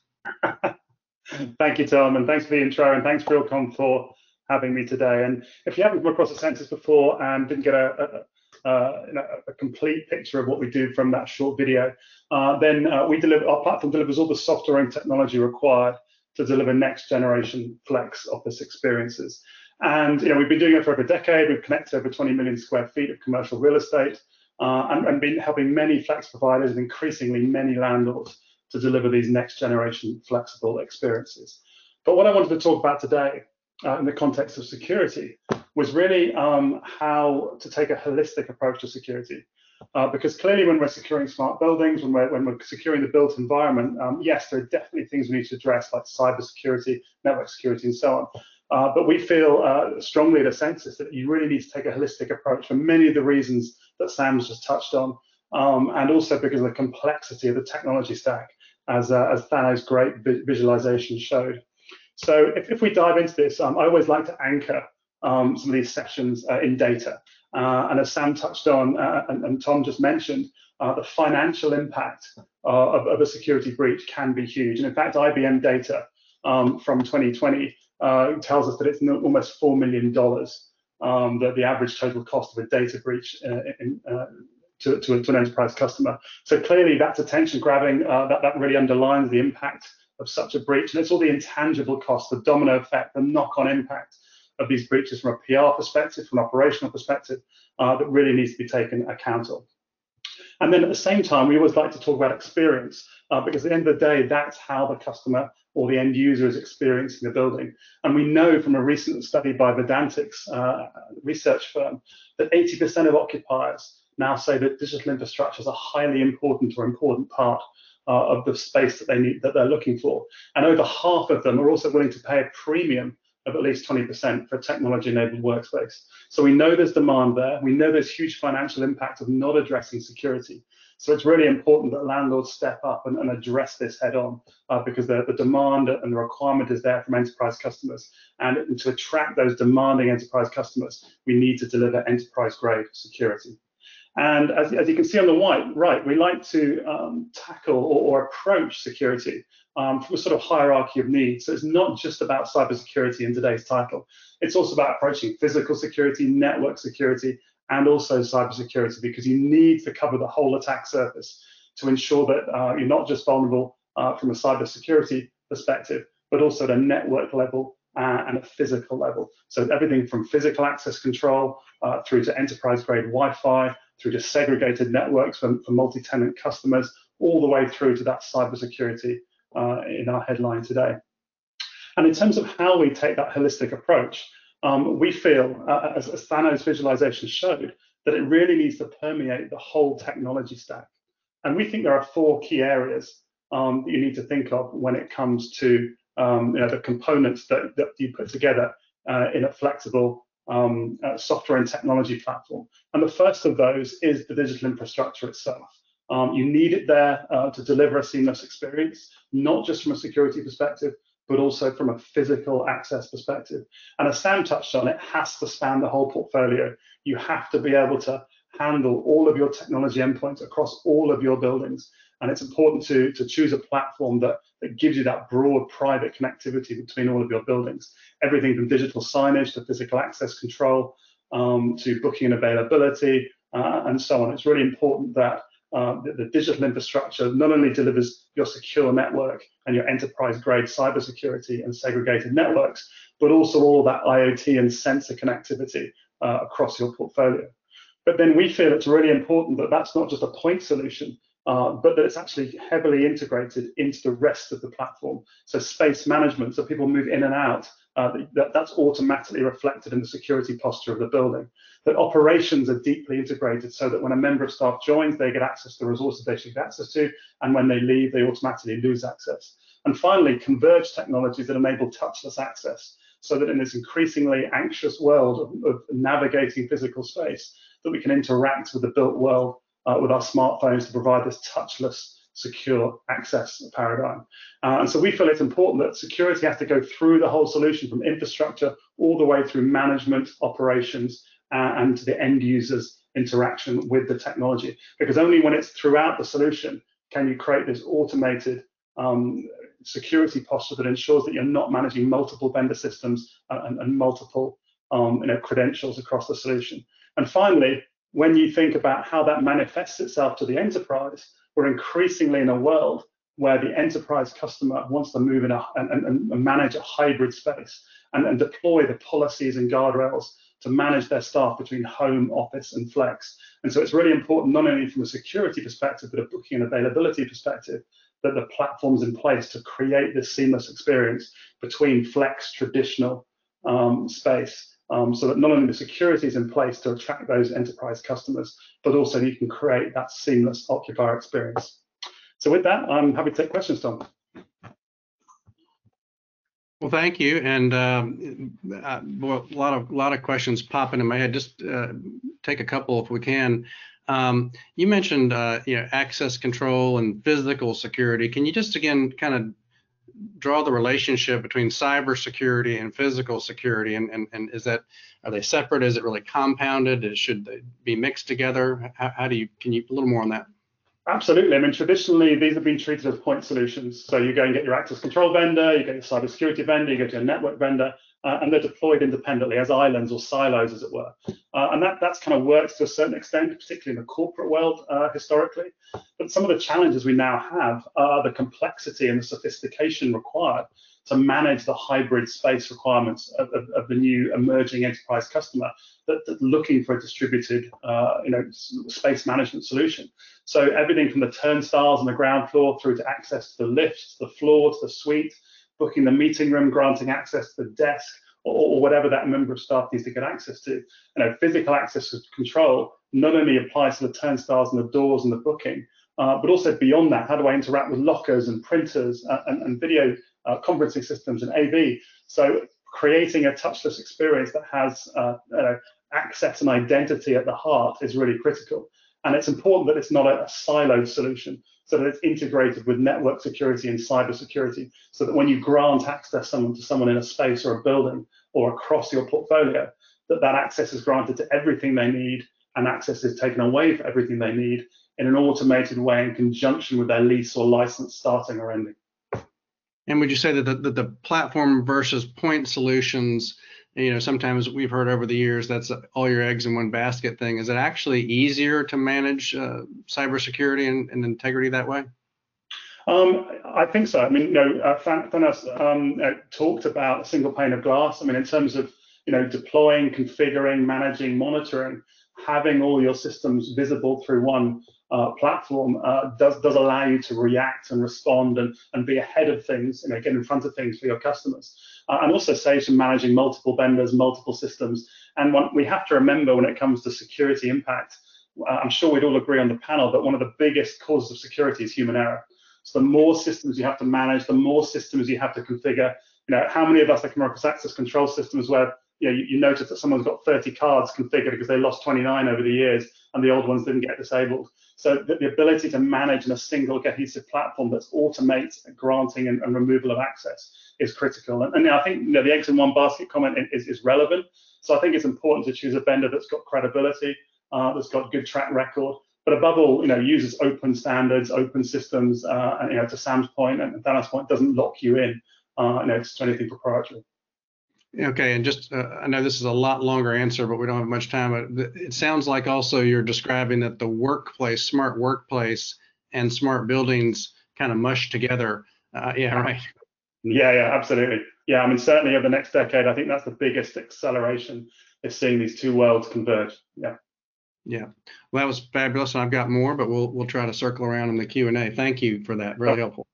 Thank you, Tom, and thanks for the intro, and thanks, RealComm, for having me today. And if you haven't come across Ascensus before and didn't get a, a, a, a complete picture of what we do from that short video, uh, then uh, we deliver, our platform delivers all the software and technology required to deliver next generation Flex office experiences. And you know, we've been doing it for over a decade. We've connected over twenty million square feet of commercial real estate, uh, and, and been helping many Flex providers and increasingly many landlords to deliver these next generation flexible experiences. But what I wanted to talk about today uh, in the context of security was really um, how to take a holistic approach to security. Uh, because clearly when we're securing smart buildings, when we're, when we're securing the built environment, um, yes, there are definitely things we need to address like cybersecurity, network security, and so on. Uh, but we feel uh, strongly at Ascensus that you really need to take a holistic approach for many of the reasons that Sam's just touched on, um, and also because of the complexity of the technology stack, as, uh, as Thanos' great visualization showed. So if, if we dive into this, um, I always like to anchor um, some of these sessions uh, in data. Uh, and as Sam touched on, uh, and, and Tom just mentioned, uh, the financial impact uh, of, of a security breach can be huge. And in fact, I B M data um, from twenty twenty uh, tells us that it's almost four million dollars, um, that the average total cost of a data breach uh, in, uh, To, to, to an enterprise customer. So clearly that's attention grabbing, uh, that, that really underlines the impact of such a breach. And it's all the intangible costs, the domino effect, the knock-on impact of these breaches from a P R perspective, from an operational perspective, uh, that really needs to be taken account of. And then at the same time, we always like to talk about experience, uh, because at the end of the day, that's how the customer or the end user is experiencing the building. And we know from a recent study by Verdantix, uh, research firm, that eighty percent of occupiers now say that digital infrastructure is a highly important or important part uh, of the space that they need, that they're looking for. And over half of them are also willing to pay a premium of at least twenty percent for a technology-enabled workspace. So we know there's demand there. We know there's huge financial impact of not addressing security. So it's really important that landlords step up and, and address this head on, uh, because the, the demand and the requirement is there from enterprise customers. And, and to attract those demanding enterprise customers, we need to deliver enterprise-grade security. And as, as you can see on the right, right we like to um, tackle or, or approach security um, from a sort of hierarchy of needs. So it's not just about cybersecurity in today's title. It's also about approaching physical security, network security, and also cybersecurity, because you need to cover the whole attack surface to ensure that uh, you're not just vulnerable uh, from a cybersecurity perspective, but also at a network level uh, and a physical level. So everything from physical access control uh, through to enterprise-grade Wi-Fi, through to segregated networks for, for multi-tenant customers, all the way through to that cybersecurity uh, in our headline today. And in terms of how we take that holistic approach, um, we feel, uh, as, as Thanos' visualization showed, that it really needs to permeate the whole technology stack. And we think there are four key areas um, that you need to think of when it comes to um, you know, the components that, that you put together uh, in a flexible um, uh, software and technology platform. And the first of those is the digital infrastructure itself. Um, you need it there uh, to deliver a seamless experience, not just from a security perspective, but also from a physical access perspective. And as Sam touched on, it has to span the whole portfolio. You have to be able to handle all of your technology endpoints across all of your buildings. And it's important to, to choose a platform that, that gives you that broad private connectivity between all of your buildings. Everything from digital signage to physical access control, um, to booking and availability, uh, and so on. It's really important that uh, the, the digital infrastructure not only delivers your secure network and your enterprise-grade cybersecurity and segregated networks, but also all that IoT and sensor connectivity uh, across your portfolio. But then we feel it's really important that that's not just a point solution, uh, but that it's actually heavily integrated into the rest of the platform. So space management, so people move in and out, uh, that, that's automatically reflected in the security posture of the building. That operations are deeply integrated so that when a member of staff joins, they get access to the resources they should get access to, and when they leave, they automatically lose access. And finally, converged technologies that enable touchless access, so that in this increasingly anxious world of, of navigating physical space, that we can interact with the built world uh, with our smartphones to provide this touchless, secure access paradigm. Uh, and so we feel it's important that security has to go through the whole solution, from infrastructure all the way through management, operations, uh, and to the end users' interaction with the technology. Because only when it's throughout the solution can you create this automated um, security posture that ensures that you're not managing multiple vendor systems and, and multiple um, you know, credentials across the solution. And finally, when you think about how that manifests itself to the enterprise, we're increasingly in a world where the enterprise customer wants to move in a, and, and, and manage a hybrid space and, and deploy the policies and guardrails to manage their staff between home, office, and flex. And so it's really important, not only from a security perspective, but a booking and availability perspective, that the platform's in place to create this seamless experience between flex, traditional um, space. Um, so that not only the security is in place to attract those enterprise customers, but also you can create that seamless occupier experience. So with that, I'm happy to take questions, Tom. Well, thank you. And um, uh, well, a lot of a lot of questions popping in my head. Just uh, take a couple if we can. Um, you mentioned uh, you know, access control and physical security. Can you just again kind of draw the relationship between cybersecurity and physical security, and, and and is that, are they separate? Is it really compounded? Is, should they be mixed together? How, how do you, can you a little more on that? Absolutely. I mean, traditionally, these have been treated as point solutions. So you go and get your access control vendor, you get your cybersecurity vendor, you go to your network vendor, uh, and they're deployed independently as islands or silos, as it were. Uh, and that that's kind of works to a certain extent, particularly in the corporate world uh, historically. But some of the challenges we now have are the complexity and the sophistication required to manage the hybrid space requirements of, of, of the new emerging enterprise customer that, that looking for a distributed uh, you know, space management solution. So everything from the turnstiles on the ground floor through to access to the lift, to the floor, to the suite, booking the meeting room, granting access to the desk, or, or whatever that member of staff needs to get access to. You know, physical access control not only applies to the turnstiles and the doors and the booking, uh, but also beyond that, how do I interact with lockers and printers uh, and, and video uh, conferencing systems and A V? So creating a touchless experience that has uh, uh, access and identity at the heart is really critical. And it's important that it's not a, a siloed solution, so that it's integrated with network security and cyber security, so that when you grant access someone to someone in a space or a building or across your portfolio, that that access is granted to everything they need and access is taken away for everything they need in an automated way in conjunction with their lease or license starting or ending. And would you say that the, that the platform versus point solutions, you know, sometimes we've heard over the years that's all your eggs in one basket thing. Is it actually easier to manage uh, cybersecurity and, and integrity that way? Um, I think so. I mean, you know, uh, Thanos um, uh, talked about a single pane of glass. I mean, in terms of, you know, deploying, configuring, managing, monitoring, having all your systems visible through one uh, platform uh, does does allow you to react and respond and, and be ahead of things, you know, get in front of things for your customers. Uh, and also saves you managing multiple vendors, multiple systems. And one, we have to remember when it comes to security impact, uh, I'm sure we'd all agree on the panel that one of the biggest causes of security is human error. So the more systems you have to manage, the more systems you have to configure. You know, how many of us have come across access control systems where, you know, you, you notice that someone's got thirty cards configured because they lost twenty-nine over the years and the old ones didn't get disabled. So the, the ability to manage in a single cohesive platform that automates granting and, and removal of access is critical. And, and I think, you know, the eggs in one basket comment is, is relevant. So I think it's important to choose a vendor that's got credibility, uh, that's got good track record, but above all, you know, uses open standards, open systems, uh, and, you know, to Sam's point and Thanos' point, doesn't lock you in, uh, you know, to anything proprietary. Okay, and just, uh, I know this is a lot longer answer, but we don't have much time. But it sounds like also you're describing that the workplace, smart workplace and smart buildings kind of mush together. Uh, yeah, right. Yeah, yeah, absolutely. Yeah, I mean, certainly over the next decade, I think that's the biggest acceleration is seeing these two worlds converge. Yeah. Yeah, well, that was fabulous, and I've got more, but we'll we'll try to circle around in the Q and A. Thank you for that, really helpful.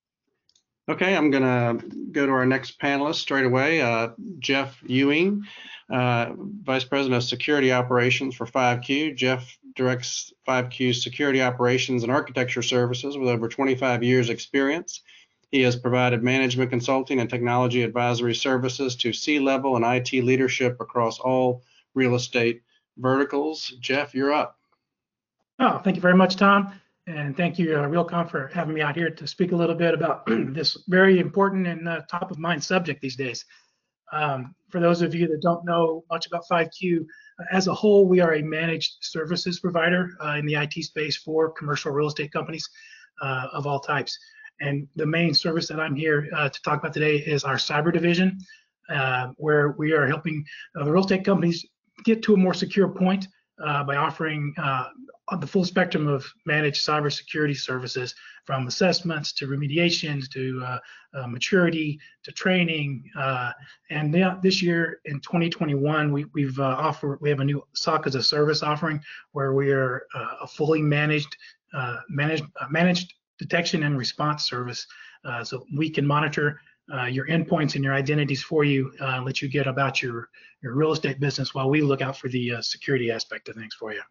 Okay, I'm gonna go to our next panelist straight away, uh, Jeff Ewing, uh, Vice President of Security Operations for five Q. Jeff directs five Q's security operations and architecture services with over twenty-five years experience. He has provided management consulting and technology advisory services to C-level and I T leadership across all real estate verticals. Jeff, you're up. Oh, thank you very much, Tom. And thank you, uh, RealComm, for having me out here to speak a little bit about this very important and uh, top of mind subject these days. Um, for those of you that don't know much about five Q, uh, as a whole, we are a managed services provider uh, in the I T space for commercial real estate companies uh, of all types. And the main service that I'm here uh, to talk about today is our cyber division, uh, where we are helping uh, the real estate companies get to a more secure point uh, by offering uh, the full spectrum of managed cybersecurity services, from assessments to remediations to uh, uh, maturity to training. Uh, and now this year in twenty twenty-one, we, we've uh, offered we have a new S O C as a service offering where we are uh, a fully managed uh, managed uh, managed detection and response service. Uh, so we can monitor uh, your endpoints and your identities for you, uh, let you get about your your real estate business while we look out for the uh, security aspect of things for you.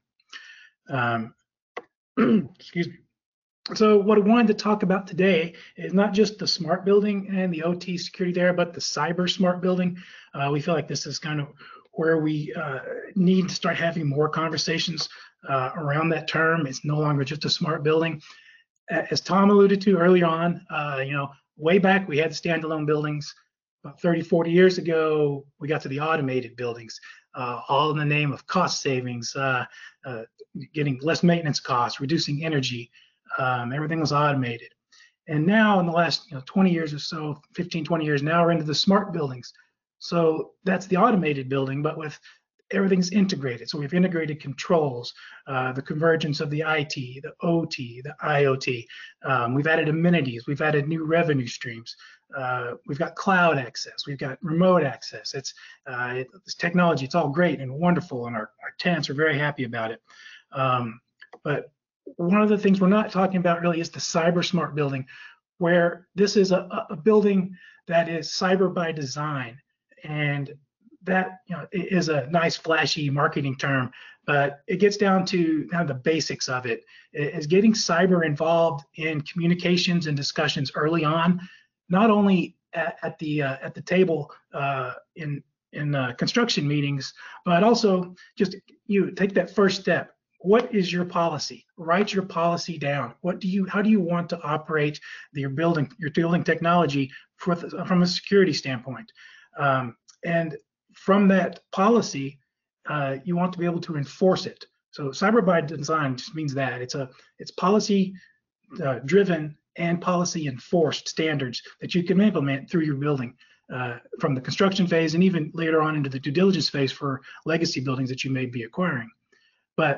Um, excuse me. So what I wanted to talk about today is not just the smart building and the O T security there, but the cyber smart building. Uh, we feel like this is kind of where we uh, need to start having more conversations uh, around that term. It's no longer just a smart building. As Tom alluded to early on, uh, you know, way back we had the standalone buildings. About thirty, forty years ago, we got to the automated buildings, uh, all in the name of cost savings, uh, uh, getting less maintenance costs, reducing energy. Um, everything was automated. And now in the last you know, twenty years or so, fifteen, twenty years, now we're into the smart buildings. So that's the automated building, but with everything's integrated. So we've integrated controls, uh, the convergence of the I T, the O T, the I O T. Um, we've added amenities. We've added new revenue streams. Uh, we've got cloud access. We've got remote access. It's uh, it, this technology. It's all great and wonderful, and our, our tenants are very happy about it. Um, but one of the things we're not talking about really is the cyber smart building, where this is a, a building that is cyber by design. And that you know is a nice flashy marketing term, but it gets down to kind of the basics of it. Is getting cyber involved in communications and discussions early on, not only at, at the uh, at the table uh, in in uh, construction meetings, but also just you take that first step. What is your policy? Write your policy down. What do you? How do you want to operate your building your building technology for the, from a security standpoint? Um, and from that policy, uh, you want to be able to enforce it. So cyber by design just means that it's a it's policy uh, driven and policy enforced standards that you can implement through your building uh, from the construction phase and even later on into the due diligence phase for legacy buildings that you may be acquiring. But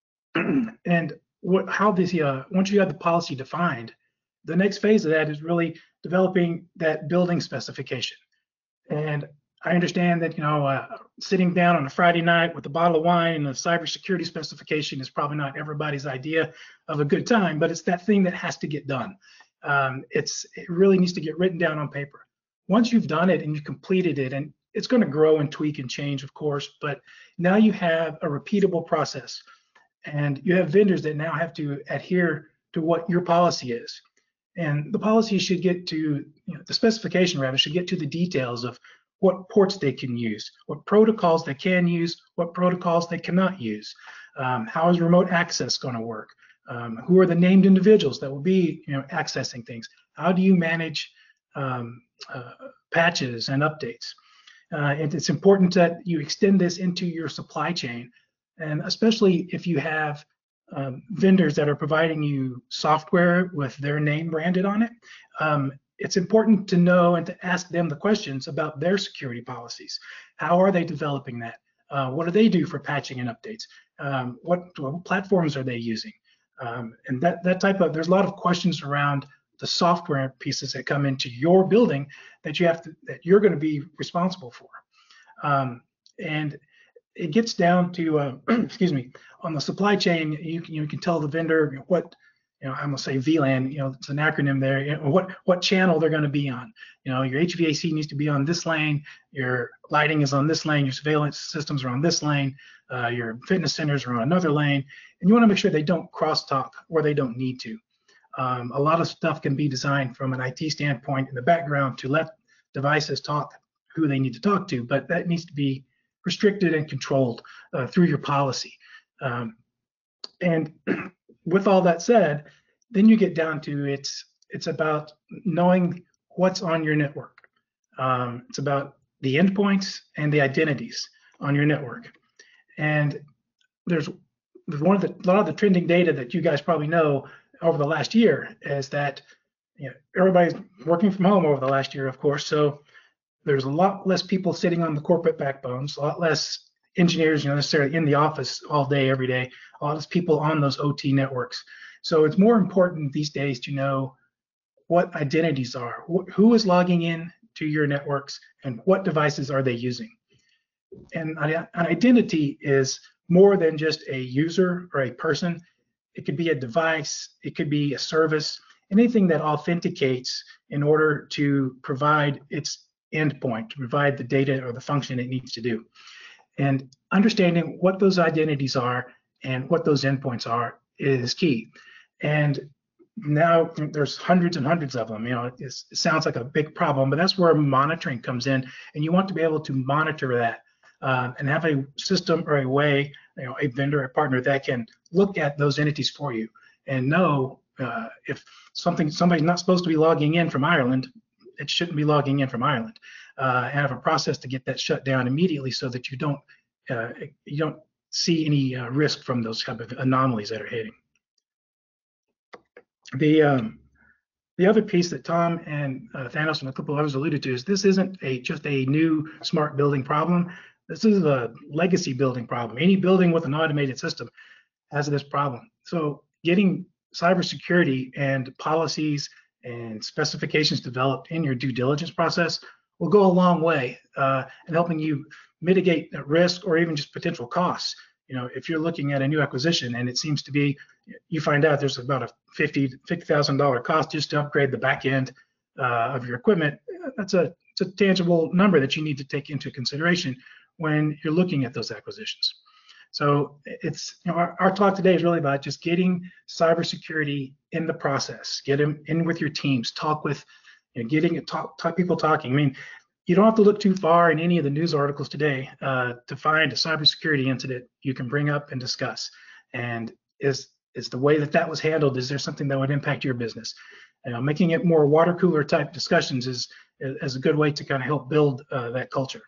and what how this uh, once you have the policy defined, the next phase of that is really developing that building specification. And I understand that, you know, uh, sitting down on a Friday night with a bottle of wine and a cybersecurity specification is probably not everybody's idea of a good time, but it's that thing that has to get done. Um, it's it really needs to get written down on paper. Once you've done it and you've completed it, and it's going to grow and tweak and change, of course, but now you have a repeatable process, and you have vendors that now have to adhere to what your policy is. And the policy should get to, you know, the specification rather should get to the details of what ports they can use, what protocols they can use, what protocols they cannot use. Um, how is remote access going to work? Um, who are the named individuals that will be, you know, accessing things? How do you manage um, uh, patches and updates? Uh, and it's important that you extend this into your supply chain, and especially if you have um, vendors that are providing you software with their name branded on it. Um, It's important to know and to ask them the questions about their security policies. How are they developing that? Uh, what do they do for patching and updates? Um, what, what platforms are they using? Um, and that that type of, there's a lot of questions around the software pieces that come into your building that you have to, that you're going to be responsible for. Um, and it gets down to, uh, excuse me, on the supply chain, you can, you can tell the vendor what, you know, I'm gonna say V LAN, you know, it's an acronym there, you know, what what channel they're gonna be on. You know, your H V A C needs to be on this lane, your lighting is on this lane, your surveillance systems are on this lane, uh, your fitness centers are on another lane, and you wanna make sure they don't crosstalk or they don't need to. Um, a lot of stuff can be designed from an I T standpoint in the background to let devices talk who they need to talk to, but that needs to be restricted and controlled uh, through your policy. Um, and with all that said, then you get down to it's it's about knowing what's on your network. Um, it's about the endpoints and the identities on your network. And there's, there's one of the a lot of the trending data that you guys probably know over the last year is that, you know, everybody's working from home over the last year, of course. So there's a lot less people sitting on the corporate backbones, a lot less engineers, you know, necessarily in the office all day, every day, a lot less people on those O T networks. So it's more important these days to know what identities are, wh who is logging in to your networks, and what devices are they using. And an identity is more than just a user or a person. It could be a device, it could be a service, anything that authenticates in order to provide its endpoint, to provide the data or the function it needs to do. And understanding what those identities are and what those endpoints are is key. And now there's hundreds and hundreds of them. You know, it sounds like a big problem, but that's where monitoring comes in. And you want to be able to monitor that uh, and have a system or a way, you know, a vendor, a partner that can look at those entities for you and know uh, if something somebody's not supposed to be logging in from Ireland, it shouldn't be logging in from Ireland. Uh, and have a process to get that shut down immediately so that you don't uh, you don't see any uh, risk from those type of anomalies that are hitting. The um, the other piece that Tom and uh, Thanos and a couple others alluded to is this isn't a just a new smart building problem. This is a legacy building problem. Any building with an automated system has this problem. So getting cybersecurity and policies and specifications developed in your due diligence process will go a long way uh, in helping you mitigate risk or even just potential costs. You know, if you're looking at a new acquisition and it seems to be, you find out there's about a fifty thousand dollars cost just to upgrade the back end uh, of your equipment, that's a, it's a tangible number that you need to take into consideration when you're looking at those acquisitions. So it's, you know, our, our talk today is really about just getting cybersecurity in the process, get them in with your teams, talk with, you know, getting it, talk, talk, people talking. I mean, you don't have to look too far in any of the news articles today uh, to find a cybersecurity incident you can bring up and discuss. And is is the way that that was handled, is there something that would impact your business? You know, making it more water cooler type discussions is, is a good way to kind of help build uh, that culture.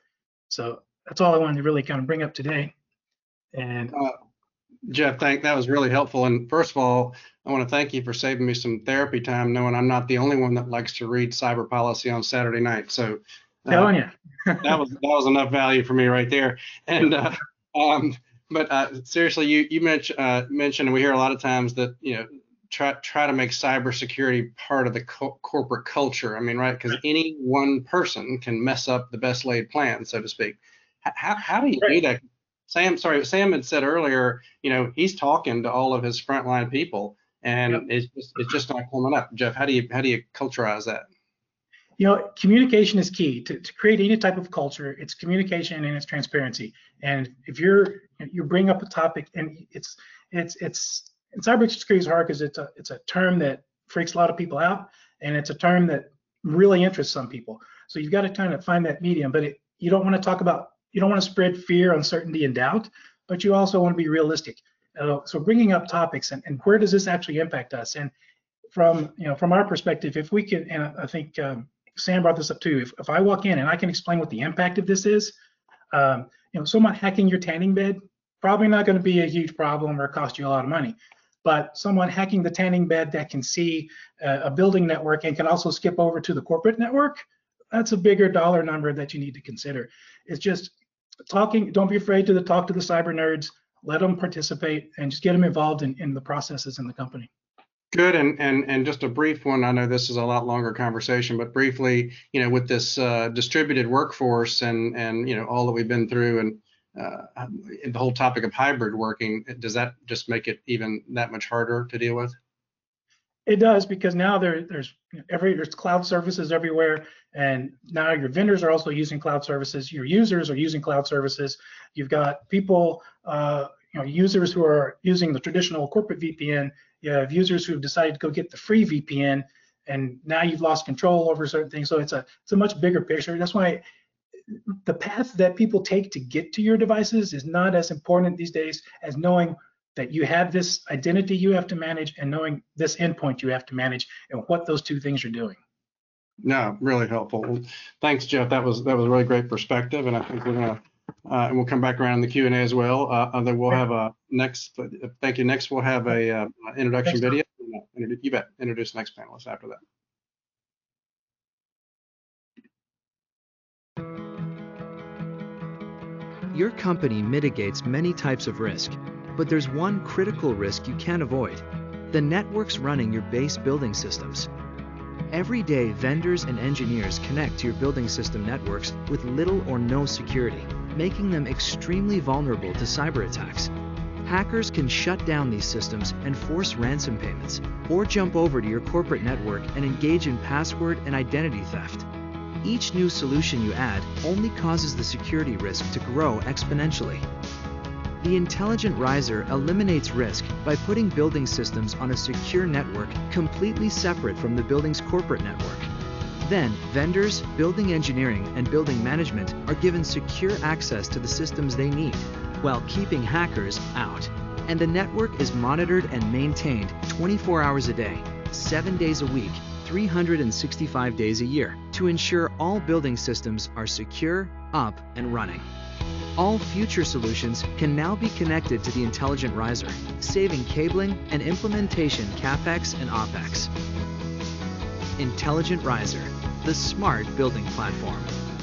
So that's all I wanted to really kind of bring up today. And uh, Jeff, thank that was really helpful. And first of all, I want to thank you for saving me some therapy time, knowing I'm not the only one that likes to read cyber policy on Saturday night. So uh, telling you. that was that was enough value for me right there. And uh, um, but uh, seriously, you you mentioned uh, mentioned, and we hear a lot of times that, you know, try try to make cybersecurity part of the co corporate culture. I mean, right? Because any one person can mess up the best laid plan, so to speak. How how do you right. do that? Sam, sorry, Sam had said earlier, you know, he's talking to all of his frontline people, and yep. it's just, it's just not coming up. Jeff, how do you how do you culturize that? You know, communication is key to, to create any type of culture. It's communication and it's transparency. And if you're you bring up a topic, and it's it's it's and cybersecurity is hard because it's a it's a term that freaks a lot of people out, and it's a term that really interests some people. So you've got to kind of find that medium. But it, you don't want to talk about You don't want to spread fear, uncertainty, and doubt, but you also want to be realistic. Uh, so bringing up topics and, and where does this actually impact us? And from you know from our perspective, if we can, and I think um, Sam brought this up too. If, if I walk in and I can explain what the impact of this is, um, you know, someone hacking your tanning bed, probably not going to be a huge problem or cost you a lot of money. But someone hacking the tanning bed that can see uh, a building network and can also skip over to the corporate network, that's a bigger dollar number that you need to consider. It's just talking, don't be afraid to the, talk to the cyber nerds, let them participate, and just get them involved in, in the processes in the company. Good, and and and just a brief one. I know this is a lot longer conversation, but briefly, you know, with this uh, distributed workforce and and you know all that we've been through, and uh, the whole topic of hybrid working, does that just make it even that much harder to deal with? It does, because now there, there's every there's cloud services everywhere, and now your vendors are also using cloud services. Your users are using cloud services. You've got people, uh, you know, users who are using the traditional corporate V P N, You have users who have decided to go get the free V P N, and now you've lost control over certain things. So it's a it's a much bigger picture. That's why the path that people take to get to your devices is not as important these days as knowing that you have this identity you have to manage and knowing this endpoint you have to manage and what those two things are doing. No, really helpful. Thanks, Jeff. That was that was a really great perspective, and I think we're gonna uh, and we'll come back around the Q and A as well. Uh, and then we'll have a next. Thank you. Next, we'll have a uh, introduction Thanks, video. You bet. Introduce the next panelist after that. Your company mitigates many types of risk, but there's one critical risk you can't avoid: the networks running your base building systems. Every day, vendors and engineers connect to your building system networks with little or no security, making them extremely vulnerable to cyber attacks. Hackers can shut down these systems and force ransom payments, or jump over to your corporate network and engage in password and identity theft. Each new solution you add only causes the security risk to grow exponentially. The Intelligent Riser eliminates risk by putting building systems on a secure network completely separate from the building's corporate network. Then, vendors, building engineering, and building management are given secure access to the systems they need, while keeping hackers out. And the network is monitored and maintained twenty-four hours a day, seven days a week, three hundred sixty-five days a year, to ensure all building systems are secure, up, and running. All future solutions can now be connected to the Intelligent Riser, saving cabling and implementation CapEx and OpEx. Intelligent Riser, the smart building platform.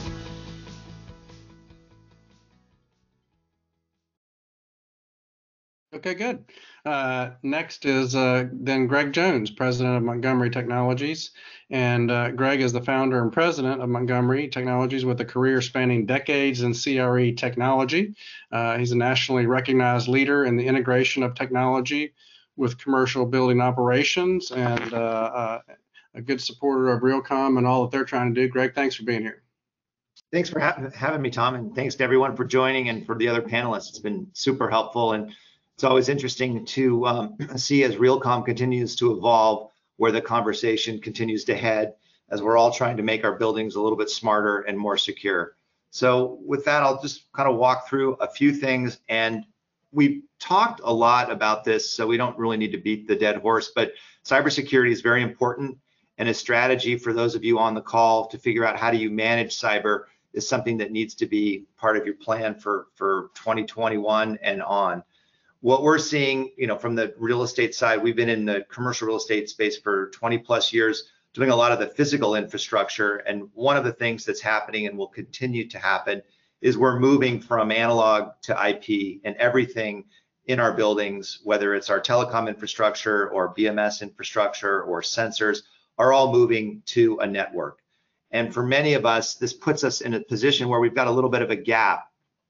Okay, good. Uh, next is uh, then Greg Jones, president of Montgomery Technologies. And uh, Greg is the founder and president of Montgomery Technologies with a career spanning decades in C R E technology. Uh, he's a nationally recognized leader in the integration of technology with commercial building operations, and uh, uh, a good supporter of Realcomm and all that they're trying to do. Greg, thanks for being here. Thanks for ha having me, Tom, and thanks to everyone for joining and for the other panelists. It's been super helpful, and it's always interesting to um, see as Realcomm continues to evolve, where the conversation continues to head as we're all trying to make our buildings a little bit smarter and more secure. So with that, I'll just kind of walk through a few things. And we've talked a lot about this, so we don't really need to beat the dead horse, but cybersecurity is very important. And a strategy for those of you on the call to figure out how do you manage cyber is something that needs to be part of your plan for, for twenty twenty-one and on. What we're seeing, you know, from the real estate side, we've been in the commercial real estate space for twenty plus years, doing a lot of the physical infrastructure. And one of the things that's happening and will continue to happen is we're moving from analog to I P, and everything in our buildings, whether it's our telecom infrastructure or B M S infrastructure or sensors, are all moving to a network. And for many of us, this puts us in a position where we've got a little bit of a gap.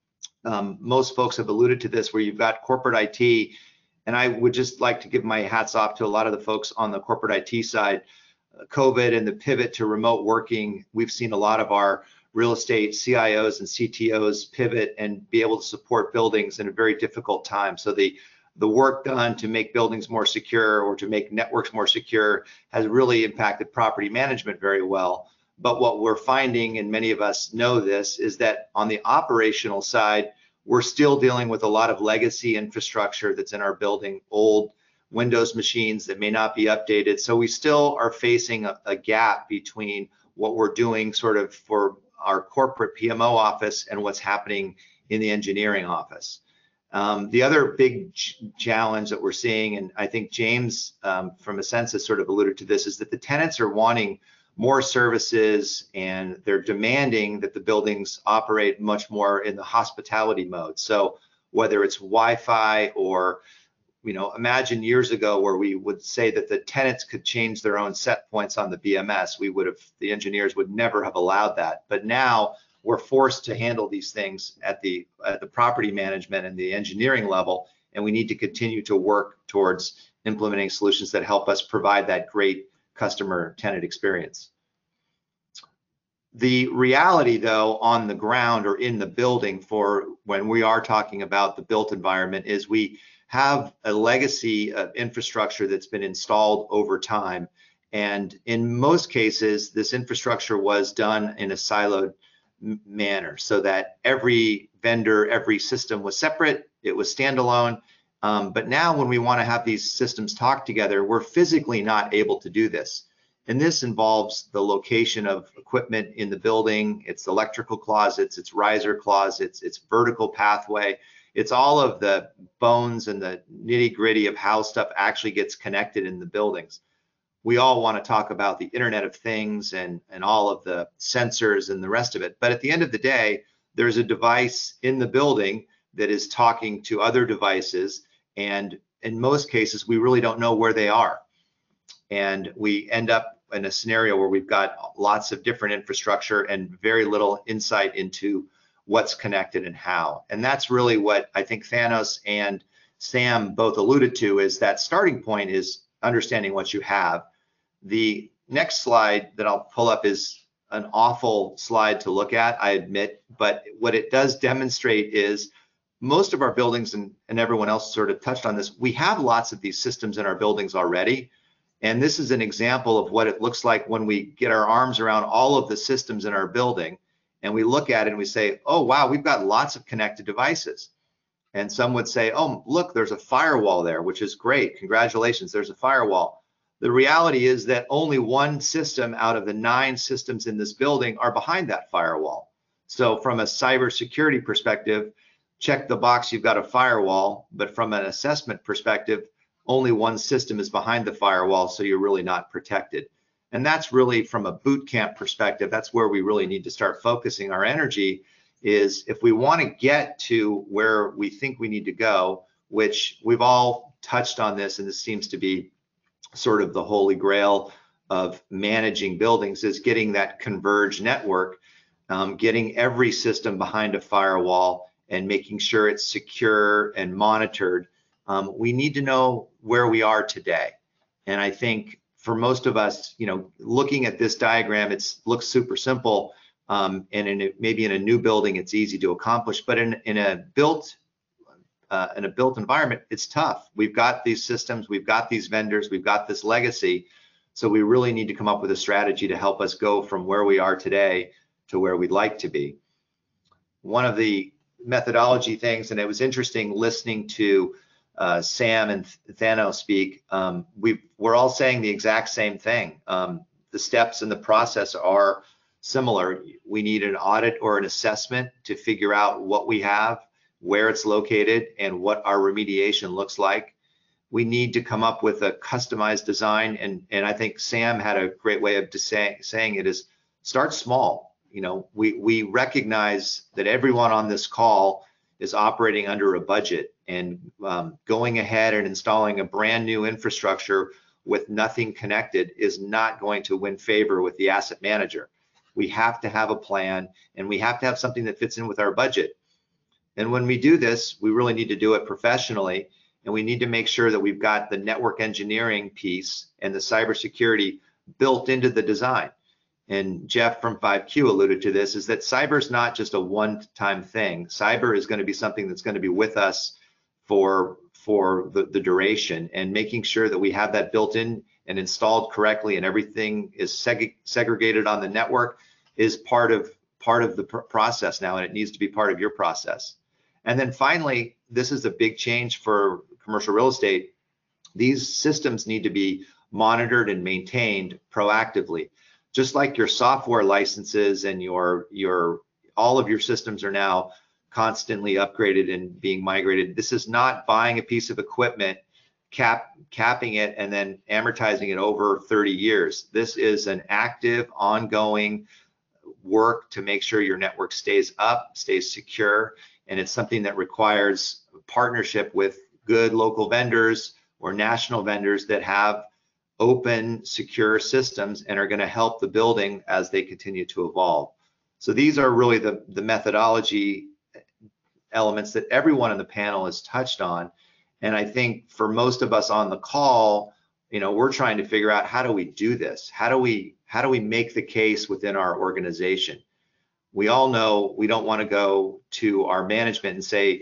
Um, most folks have alluded to this, where you've got corporate I T, and I would just like to give my hats off to a lot of the folks on the corporate I T side. Uh, COVID and the pivot to remote working, we've seen a lot of our real estate C I Os and C T Os pivot and be able to support buildings in a very difficult time. So the the work done to make buildings more secure or to make networks more secure has really impacted property management very well. But what we're finding, and many of us know this, is that on the operational side, we're still dealing with a lot of legacy infrastructure that's in our building, old Windows machines that may not be updated. So we still are facing a, a gap between what we're doing sort of for our corporate P M O office and what's happening in the engineering office. Um, the other big ch challenge that we're seeing, and I think James um, from Ascensus sort of alluded to this, is that the tenants are wanting more services, and they're demanding that the buildings operate much more in the hospitality mode. So whether it's Wi-Fi or, you know, imagine years ago where we would say that the tenants could change their own set points on the B M S, we would have, the engineers would never have allowed that. But now we're forced to handle these things at the, at the property management and the engineering level, and we need to continue to work towards implementing solutions that help us provide that great customer tenant experience. The reality, though, on the ground or in the building for when we are talking about the built environment is we have a legacy of infrastructure that's been installed over time. And in most cases, this infrastructure was done in a siloed manner so that every vendor, every system was separate, it was standalone. Um, but now when we want to have these systems talk together, we're physically not able to do this. And this involves the location of equipment in the building, it's electrical closets, it's riser closets, it's vertical pathway. It's all of the bones and the nitty gritty of how stuff actually gets connected in the buildings. We all want to talk about the Internet of Things and, and all of the sensors and the rest of it. But at the end of the day, there's a device in the building that is talking to other devices. And in most cases, we really don't know where they are. And we end up in a scenario where we've got lots of different infrastructure and very little insight into what's connected and how. And that's really what I think Thanos and Sam both alluded to, is that starting point is understanding what you have. The next slide that I'll pull up is an awful slide to look at, I admit, but what it does demonstrate is most of our buildings, and, and everyone else sort of touched on this, we have lots of these systems in our buildings already. And this is an example of what it looks like when we get our arms around all of the systems in our building and we look at it and we say, oh, wow, we've got lots of connected devices. And some would say, oh, look, there's a firewall there, which is great. Congratulations, there's a firewall. The reality is that only one system out of the nine systems in this building are behind that firewall. So from a cybersecurity perspective, check the box, you've got a firewall, but from an assessment perspective, only one system is behind the firewall, so you're really not protected. And that's really, from a boot camp perspective, that's where we really need to start focusing our energy, is if we want to get to where we think we need to go, which we've all touched on this, and this seems to be sort of the holy grail of managing buildings, is getting that converged network, um, getting every system behind a firewall and making sure it's secure and monitored. Um, we need to know where we are today. And I think for most of us, you know, looking at this diagram, it looks super simple. Um, and in a, maybe in a new building, it's easy to accomplish, but in, in a built uh, in a built environment, it's tough. We've got these systems, we've got these vendors, we've got this legacy. So we really need to come up with a strategy to help us go from where we are today to where we'd like to be. One of the methodology things, and it was interesting listening to uh, Sam and Thanos speak, um, we, we're all saying the exact same thing. Um, the steps in the process are similar. We need an audit or an assessment to figure out what we have, where it's located, and what our remediation looks like. We need to come up with a customized design, and, and I think Sam had a great way of say, saying it is start small. You know, we, we recognize that everyone on this call is operating under a budget, and um, going ahead and installing a brand new infrastructure with nothing connected is not going to win favor with the asset manager. We have to have a plan, and we have to have something that fits in with our budget. And when we do this, we really need to do it professionally, and we need to make sure that we've got the network engineering piece and the cybersecurity built into the design. And Jeff from five Q alluded to this, is that cyber is not just a one-time thing. Cyber is going to be something that's going to be with us for, for the, the duration, and making sure that we have that built in and installed correctly and everything is seg segregated on the network is part of, part of the pr process now, and it needs to be part of your process. And then finally, this is a big change for commercial real estate. These systems need to be monitored and maintained proactively. Just like your software licenses and your, your, all of your systems are now constantly upgraded and being migrated. This is not buying a piece of equipment, cap, capping it, and then amortizing it over thirty years. This is an active, ongoing work to make sure your network stays up, stays secure, and it's something that requires partnership with good local vendors or national vendors that have open, secure systems and are going to help the building as they continue to evolve. So these are really the, the methodology elements that everyone in the panel has touched on. And I think for most of us on the call, you know, we're trying to figure out, how do we do this? How do we, how do we make the case within our organization? We all know we don't want to go to our management and say,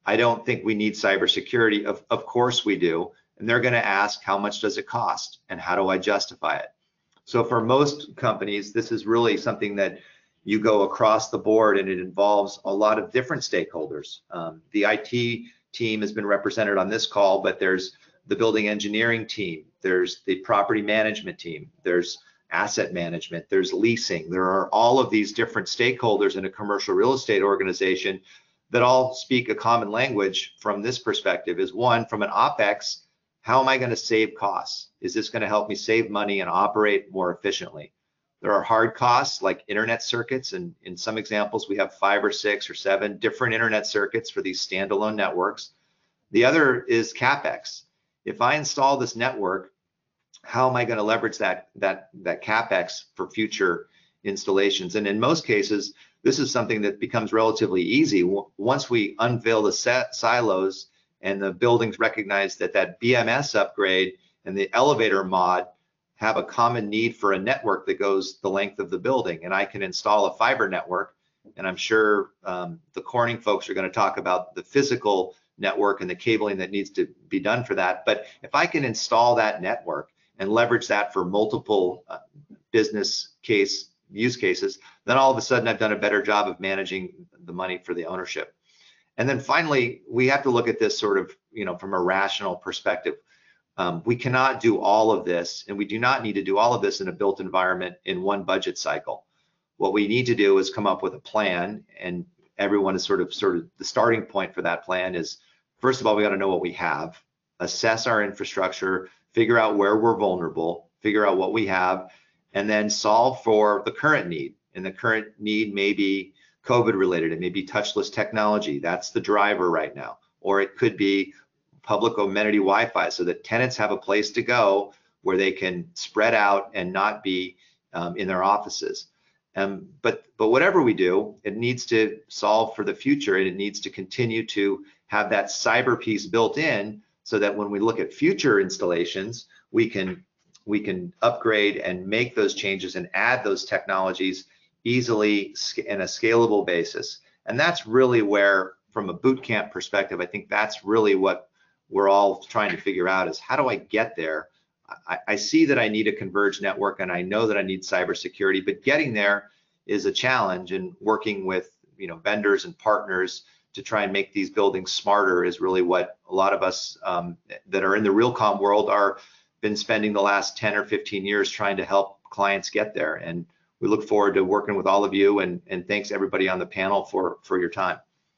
I don't think we need cybersecurity. Of, of course we do. And they're going to ask, how much does it cost and how do I justify it? So for most companies, this is really something that you go across the board, and it involves a lot of different stakeholders. Um, the I T team has been represented on this call, but there's the building engineering team, there's the property management team, there's asset management, there's leasing. There are all of these different stakeholders in a commercial real estate organization that all speak a common language from this perspective. Is one, from an OpEx, how am I going to save costs? Is this going to help me save money and operate more efficiently? There are hard costs like internet circuits, and in some examples we have five or six or seven different internet circuits for these standalone networks. The other is CapEx. If I install this network, how am I going to leverage that that that CapEx for future installations? And in most cases, this is something that becomes relatively easy once we unveil the set silos and the buildings recognize that that B M S upgrade and the elevator mod have a common need for a network that goes the length of the building. And I can install a fiber network, and I'm sure um, the Corning folks are going to talk about the physical network and the cabling that needs to be done for that. But if I can install that network and leverage that for multiple uh, business case use cases, then all of a sudden I've done a better job of managing the money for the ownership. And then finally, we have to look at this sort of, you know, from a rational perspective. Um, we cannot do all of this, and we do not need to do all of this in a built environment in one budget cycle. What we need to do is come up with a plan, and everyone is sort of sort of the starting point for that plan is, first of all, we got to know what we have, assess our infrastructure, figure out where we're vulnerable, figure out what we have, and then solve for the current need. And the current need may be COVID related, it may be touchless technology, that's the driver right now, or it could be public amenity Wi-Fi so that tenants have a place to go where they can spread out and not be um, in their offices. Um, but but whatever we do, it needs to solve for the future, and it needs to continue to have that cyber piece built in so that when we look at future installations, we can we can upgrade and make those changes and add those technologies easily in a scalable basis. And that's really where, from a boot camp perspective, I think that's really what we're all trying to figure out is, how do I get there? I, I see that I need a converged network, and I know that I need cybersecurity, but getting there is a challenge, and working with, you know, vendors and partners to try and make these buildings smarter is really what a lot of us um, that are in the Realcomm world are been spending the last ten or fifteen years trying to help clients get there. And we look forward to working with all of you, and, and thanks everybody on the panel for, for your time.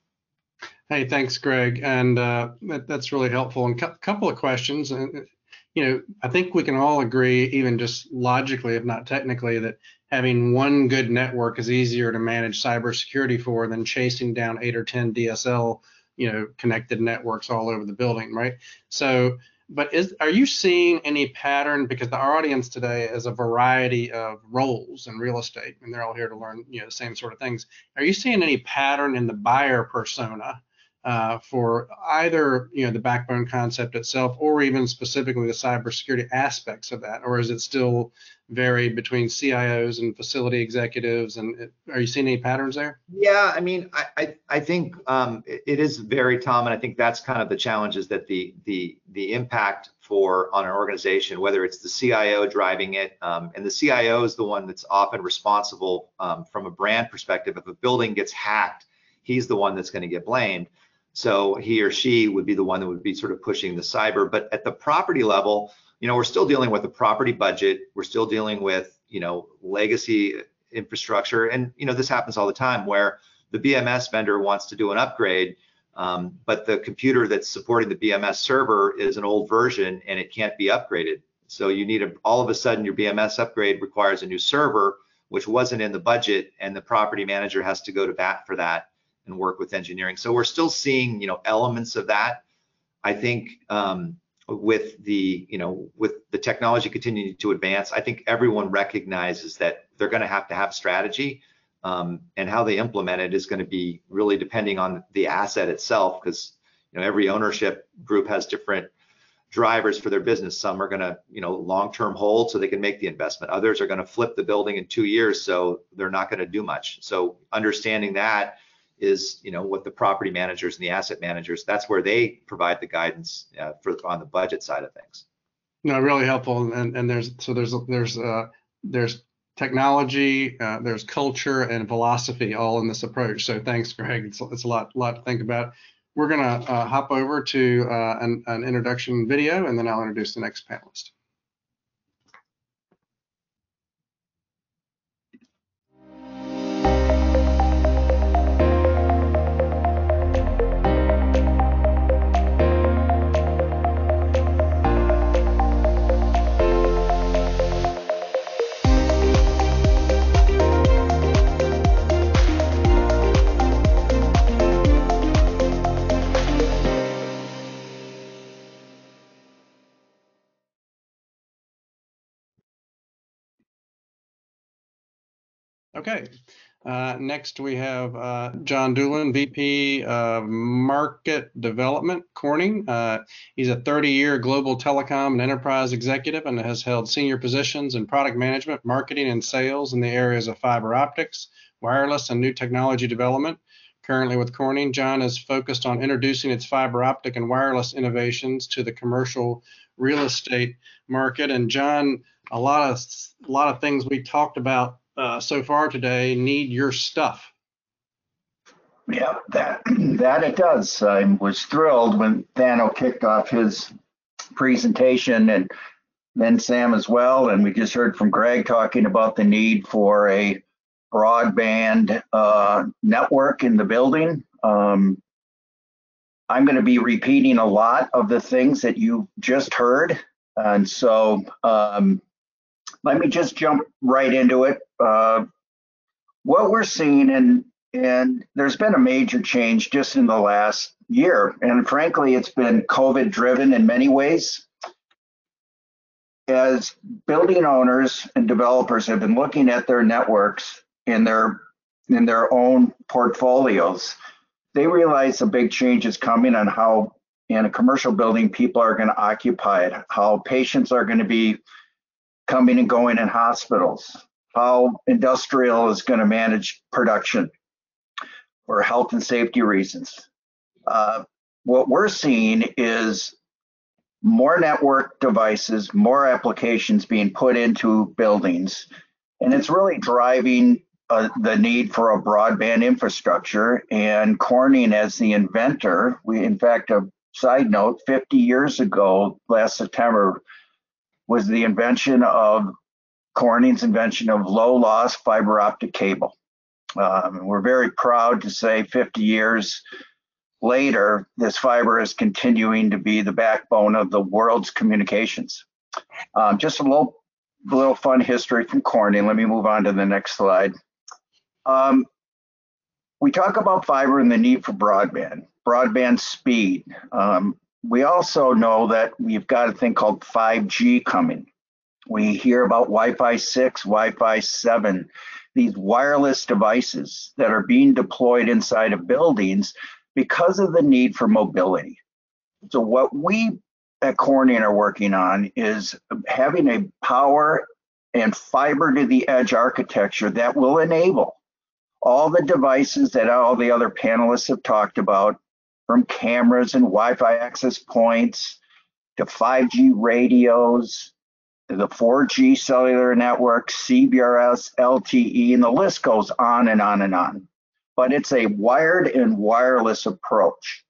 Hey, thanks, Greg. And uh, that, that's really helpful. And a cu- couple of questions. And, you know, I think we can all agree, even just logically, if not technically, that having one good network is easier to manage cybersecurity for than chasing down eight or ten D S L, you know, connected networks all over the building, right? So, but is are you seeing any pattern, because our audience today is a variety of roles in real estate, and they're all here to learn, you know, the same sort of things. Are you seeing any pattern in the buyer persona uh, for either, you know, the backbone concept itself, or even specifically the cybersecurity aspects of that? Or is it still varied between C I Os and facility executives? And it, are you seeing any patterns there? Yeah, I mean, I I, I think um, it, it is very, Tom, and I think that's kind of the challenge, is that the the the impact for on an organization, whether it's the C I O driving it, um, and the C I O is the one that's often responsible um, from a brand perspective. If a building gets hacked, he's the one that's going to get blamed. So he or she would be the one that would be sort of pushing the cyber. But at the property level, you know, we're still dealing with a property budget. We're still dealing with, you know, legacy infrastructure. And, you know, this happens all the time where the B M S vendor wants to do an upgrade, um, but the computer that's supporting the B M S server is an old version and it can't be upgraded. So you need a, all of a sudden your B M S upgrade requires a new server, which wasn't in the budget, and the property manager has to go to bat for that and work with engineering. So we're still seeing, you know, elements of that. I think um, with the, you know, with the technology continuing to advance, I think everyone recognizes that they're going to have to have strategy, um, and how they implement it is going to be really depending on the asset itself, because, you know, every ownership group has different drivers for their business. Some are going to, you know, long-term hold so they can make the investment. Others are going to flip the building in two years, so they're not going to do much. So understanding that is, you know, what the property managers and the asset managers, that's where they provide the guidance uh, for on the budget side of things. No, really helpful. And and there's so there's there's uh there's technology, uh, there's culture and philosophy all in this approach. So thanks, Greg. It's, it's a lot lot to think about. We're gonna uh, hop over to uh, an, an introduction video, and then I'll introduce the next panelist. Okay, uh, next we have uh, John Doolin, V P of Market Development, Corning. Uh, he's a thirty year global telecom and enterprise executive and has held senior positions in product management, marketing, and sales in the areas of fiber optics, wireless, and new technology development. Currently with Corning, John is focused on introducing its fiber optic and wireless innovations to the commercial real estate market. And John, a lot of a lot of things we talked about Uh, so far today need your stuff. Yeah, that that it does. I was thrilled when Thano kicked off his presentation, and then Sam as well. And we just heard from Greg talking about the need for a broadband uh, network in the building. Um, I'm going to be repeating a lot of the things that you just heard, and so um, let me just jump right into it. Uh, what we're seeing, and and there's been a major change just in the last year, and frankly, it's been COVID driven in many ways. As building owners and developers have been looking at their networks in their in their own portfolios, they realize a big change is coming on how in a commercial building people are going to occupy it, how patients are going to be coming and going in hospitals, how industrial is going to manage production for health and safety reasons. Uh, what we're seeing is more network devices, more applications being put into buildings, and it's really driving uh, the need for a broadband infrastructure. And Corning, as the inventor, we, in fact, a side note, fifty years ago, last September, was the invention of Corning's invention of low loss fiber optic cable. Um, we're very proud to say fifty years later, this fiber is continuing to be the backbone of the world's communications. Um, just a little, little fun history from Corning. Let me move on to the next slide. Um, we talk about fiber and the need for broadband, broadband speed. Um, we also know that we've got a thing called five G coming. We hear about Wi-Fi six, Wi-Fi seven, these wireless devices that are being deployed inside of buildings because of the need for mobility. So what we at Corning are working on is having a power and fiber to the edge architecture that will enable all the devices that all the other panelists have talked about, from cameras and Wi-Fi access points to five G radios, to the four G cellular network, C B R S, L T E, and the list goes on and on and on. But it's a wired and wireless approach.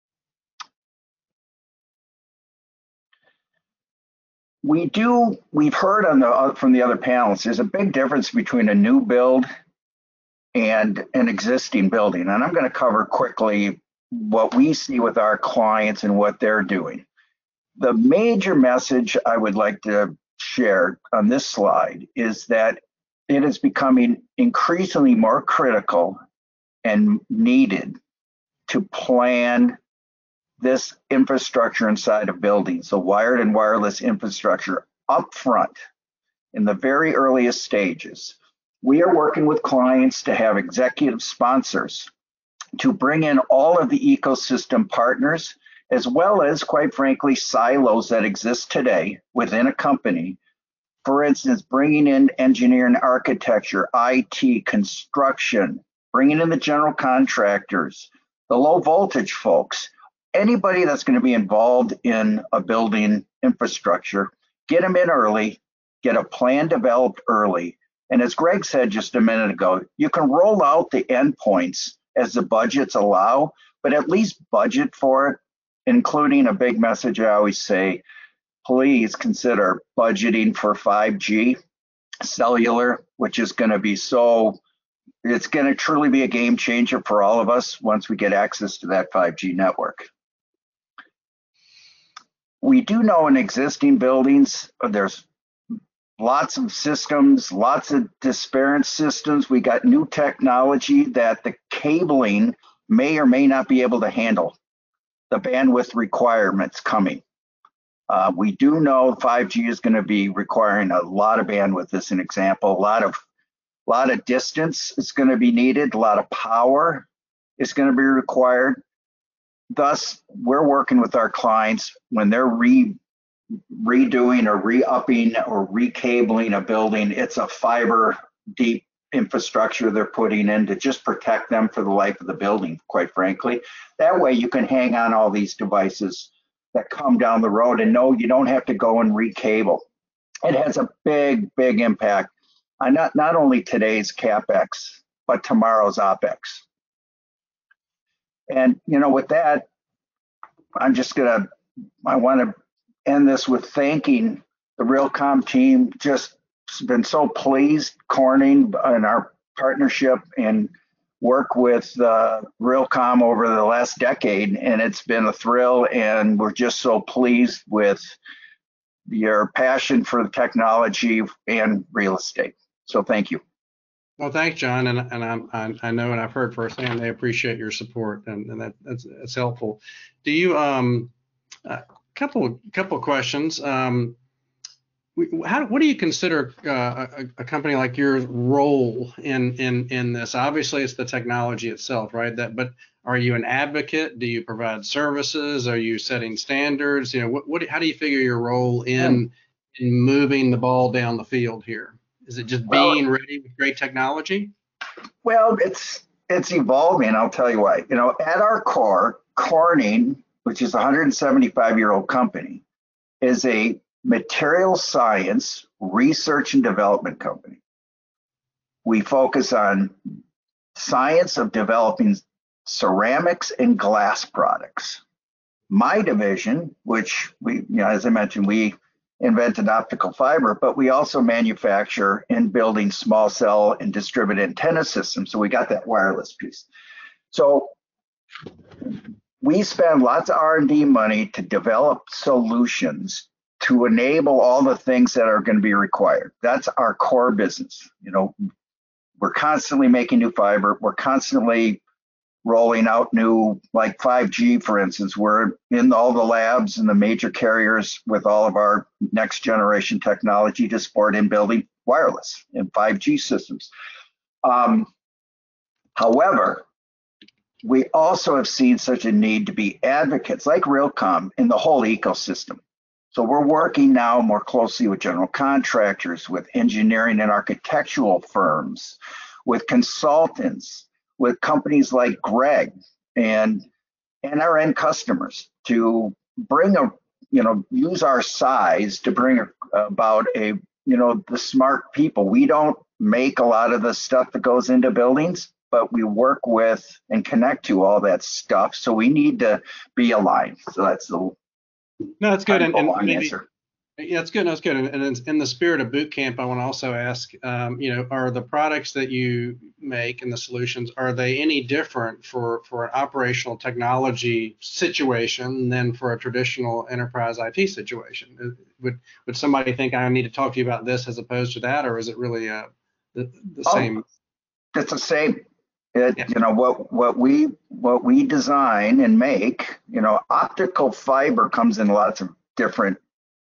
We do, we've heard on the, from the other panels, there's a big difference between a new build and an existing building. And I'm going to cover quickly what we see with our clients and what they're doing. The major message I would like to share on this slide is that it is becoming increasingly more critical and needed to plan this infrastructure inside of buildings, so wired and wireless infrastructure up front in the very earliest stages. We are working with clients to have executive sponsors to bring in all of the ecosystem partners, as well as, quite frankly, silos that exist today within a company. For instance, bringing in engineering, architecture, I T, construction, bringing in the general contractors, the low voltage folks, anybody that's going to be involved in a building infrastructure, get them in early, get a plan developed early. And as Greg said just a minute ago, you can roll out the endpoints as the budgets allow, but at least budget for it, including a big message I always say, please consider budgeting for five G cellular, which is going to be so, it's going to truly be a game changer for all of us once we get access to that five G network. We do know in existing buildings, there's lots of systems, lots of disparate systems. We got new technology that the cabling may or may not be able to handle the bandwidth requirements coming. Uh, we do know five G is going to be requiring a lot of bandwidth as an example. A lot of, lot of distance is going to be needed. A lot of power is going to be required. Thus, we're working with our clients when they're re, redoing or re-upping or recabling a building. It's a fiber deep infrastructure they're putting in to just protect them for the life of the building, quite frankly. That way you can hang on all these devices that come down the road and know you don't have to go and recable. It has a big, big impact on not, not only today's CapEx, but tomorrow's OpEx. And, you know, with that, I'm just gonna, I wanna end this with thanking the Realcomm team. Just been so pleased, Corning, and our partnership and work with uh, Realcomm over the last decade, and it's been a thrill, and we're just so pleased with your passion for the technology and real estate. So thank you. Well, thanks, John, and and I'm, I I know and I've heard firsthand they appreciate your support, and, and that that's that's helpful. Do you um a couple couple questions? Um, how what do you consider uh, a, a company like yours role in in in this? Obviously, it's the technology itself, right? That, but are you an advocate? Do you provide services? Are you setting standards? You know, what what how do you figure your role in in moving the ball down the field here? Is it just being well, ready with great technology? Well, it's it's evolving. I'll tell you why. You know, at our core, Corning, which is a one hundred seventy-five year old company, is a material science research and development company. We focus on science of developing ceramics and glass products. My division, which we, you know, as I mentioned, we invented optical fiber, but we also manufacture and building small cell and distributed antenna systems. So we got that wireless piece. So we spend lots of R and D money to develop solutions to enable all the things that are going to be required. That's our core business. You know, we're constantly making new fiber. We're constantly rolling out new, like five G, for instance. We're in all the labs and the major carriers with all of our next generation technology to support in building wireless and five G systems. Um, however, we also have seen such a need to be advocates like Realcomm in the whole ecosystem. So we're working now more closely with general contractors, with engineering and architectural firms, with consultants, with companies like Greg and and our end customers to bring a, you know, use our size to bring a, about a, you know, the smart people. We don't make a lot of the stuff that goes into buildings, but we work with and connect to all that stuff. So we need to be aligned. So that's the No, that's good. And, and maybe, answer. Yeah, that's good. That's good. And in, in the spirit of boot camp, I want to also ask, um, you know, are the products that you make and the solutions, are they any different for, for an operational technology situation than for a traditional enterprise I T situation? Would would somebody think I need to talk to you about this as opposed to that, or is it really uh, the, the oh, same? It's the same. It, yeah. You know, what what we what we design and make, you know, optical fiber comes in lots of different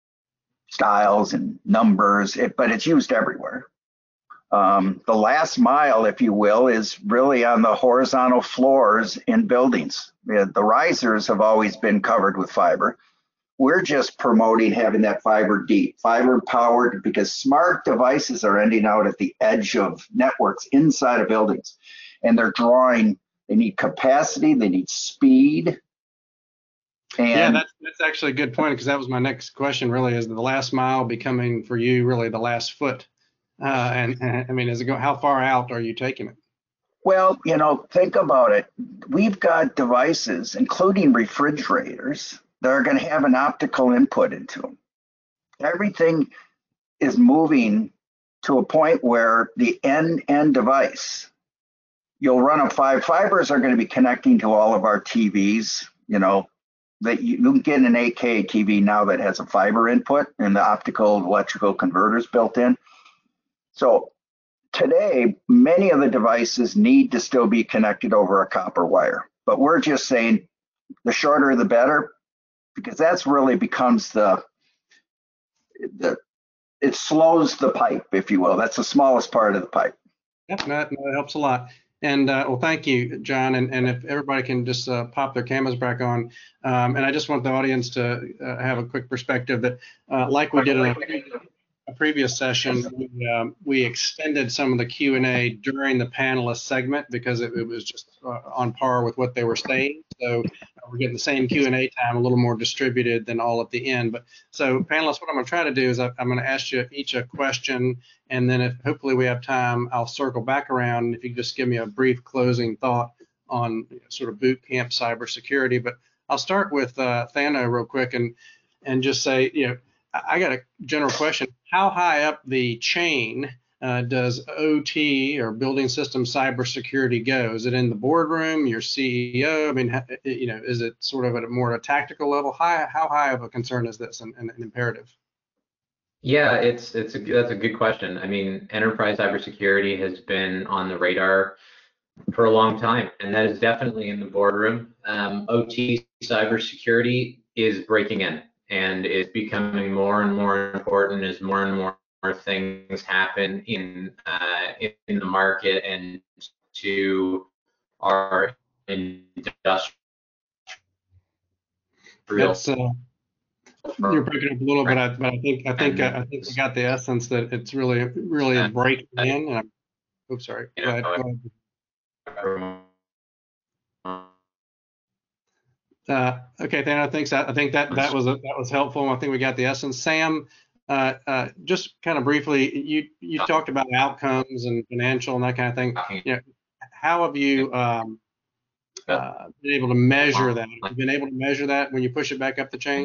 styles and numbers, it, but it's used everywhere. Um, the last mile, if you will, is really on the horizontal floors in buildings. The, the risers have always been covered with fiber. We're just promoting having that fiber deep, fiber powered, because smart devices are ending out at the edge of networks inside of buildings. and they're drawing, they need capacity, they need speed. And yeah, that's that's actually a good point, because that was my next question. Really, is the last mile becoming for you really the last foot? Uh, and, and I mean, is it go? How far out are you taking it? well, you know, think about it. We've got devices, including refrigerators, that are going to have an optical input into them. Everything is moving to a point where the end end device, you'll run a five fibers are going to be connecting to all of our T Vs. You know, that you, you can get an eight K T V now that has a fiber input and the optical electrical converters built in. So today, many of the devices need to still be connected over a copper wire, but we're just saying the shorter the better, because that's really becomes the the it slows the pipe, if you will. That's the smallest part of the pipe. Yep, that, that helps a lot. And uh, well, thank you, John. And, and if everybody can just uh, pop their cameras back on. Um, and I just want the audience to uh, have a quick perspective that, uh, like we did in a, a previous session, we, um, we extended some of the Q and A during the panelist segment because it, it was just uh, on par with what they were saying. So uh, we're getting the same Q and A time, a little more distributed than all at the end. But so panelists, what I'm going to try to do is I, I'm going to ask you each a question, and then if hopefully we have time, I'll circle back around. And if you could just give me a brief closing thought on sort of boot camp cybersecurity. But I'll start with uh, Thano real quick and and just say, you know, I, I got a general question. How high up the chain uh, does O T or building system cybersecurity go? Is it in the boardroom, your C E O? I mean, ha- you know, is it sort of at a more a tactical level? High, how high of a concern is this and, and an imperative? Yeah, it's it's a, that's a good question. I mean, enterprise cybersecurity has been on the radar for a long time, and that is definitely in the boardroom. Um, O T cybersecurity is breaking in and is becoming more and more important as more and more, more things happen in uh, in, in the market and to our industrial. That's, uh, you're breaking up a little bit, I, but I think I think uh, I think we got the essence that it's really really a break in. And I'm, oops, sorry. Go ahead, go ahead. Uh, okay, Thano, thanks. I, I think that that was a, that was helpful. I think we got the essence. Sam, uh, uh, just kind of briefly, you you talked about outcomes and financial and that kind of thing. You know, how have you um, uh, been able to measure that? Have you been able to measure that when you push it back up the chain?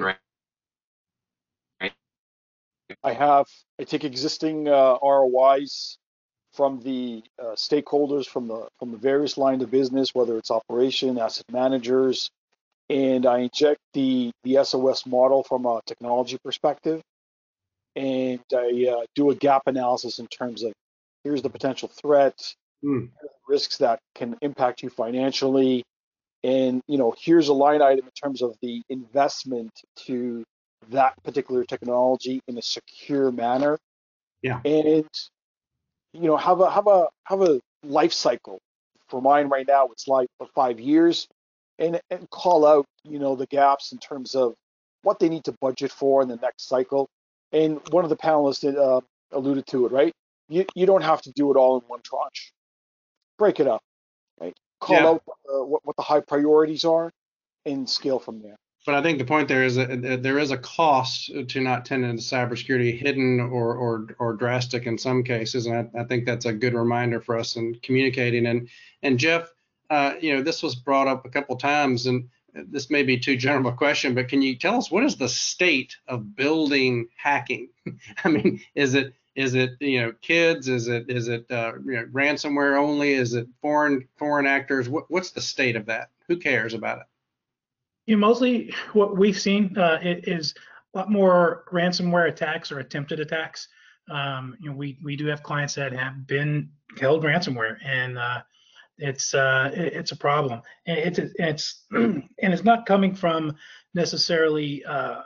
I have. I take existing uh, R O Is from the uh, stakeholders from the from the various lines of business, whether it's operation, asset managers, and I inject the the S O S model from a technology perspective, and I uh, do a gap analysis in terms of here's the potential threats, mm. risks that can impact you financially, and you know here's a line item in terms of the investment to that particular technology in a secure manner. Yeah. And you know have a have a have a life cycle. For mine right now, it's like for five years. And, and call out, you know, the gaps in terms of what they need to budget for in the next cycle. And one of the panelists uh, alluded to it, right? You you don't have to do it all in one tranche. Break it up, right? Call yeah. out uh, what, what the high priorities are and scale from there. But I think the point there is that there is a cost to not tend into cybersecurity, hidden or or or drastic in some cases, and I, I think that's a good reminder for us in communicating. And and Jeff, uh, you know, this was brought up a couple times, and this may be too general a question, but can you tell us what is the state of building hacking? I mean, is it is it you know kids? Is it is it uh, you know, ransomware only? Is it foreign foreign actors? What, what's the state of that? Who cares about it? You know, mostly what we've seen uh, is a lot more ransomware attacks or attempted attacks. Um, you know, we we do have clients that have been held ransomware, and uh, it's uh, it's a problem. And it's it's and it's not coming from necessarily uh,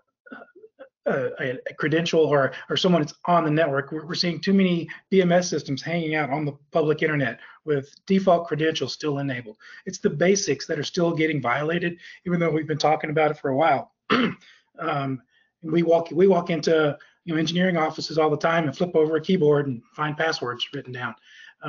a, a credential or or someone that's on the network. We're, we're seeing too many B M S systems hanging out on the public internet with default credentials still enabled. It's the basics that are still getting violated, even though we've been talking about it for a while. um, we walk we walk into you know engineering offices all the time and flip over a keyboard and find passwords written down. Um,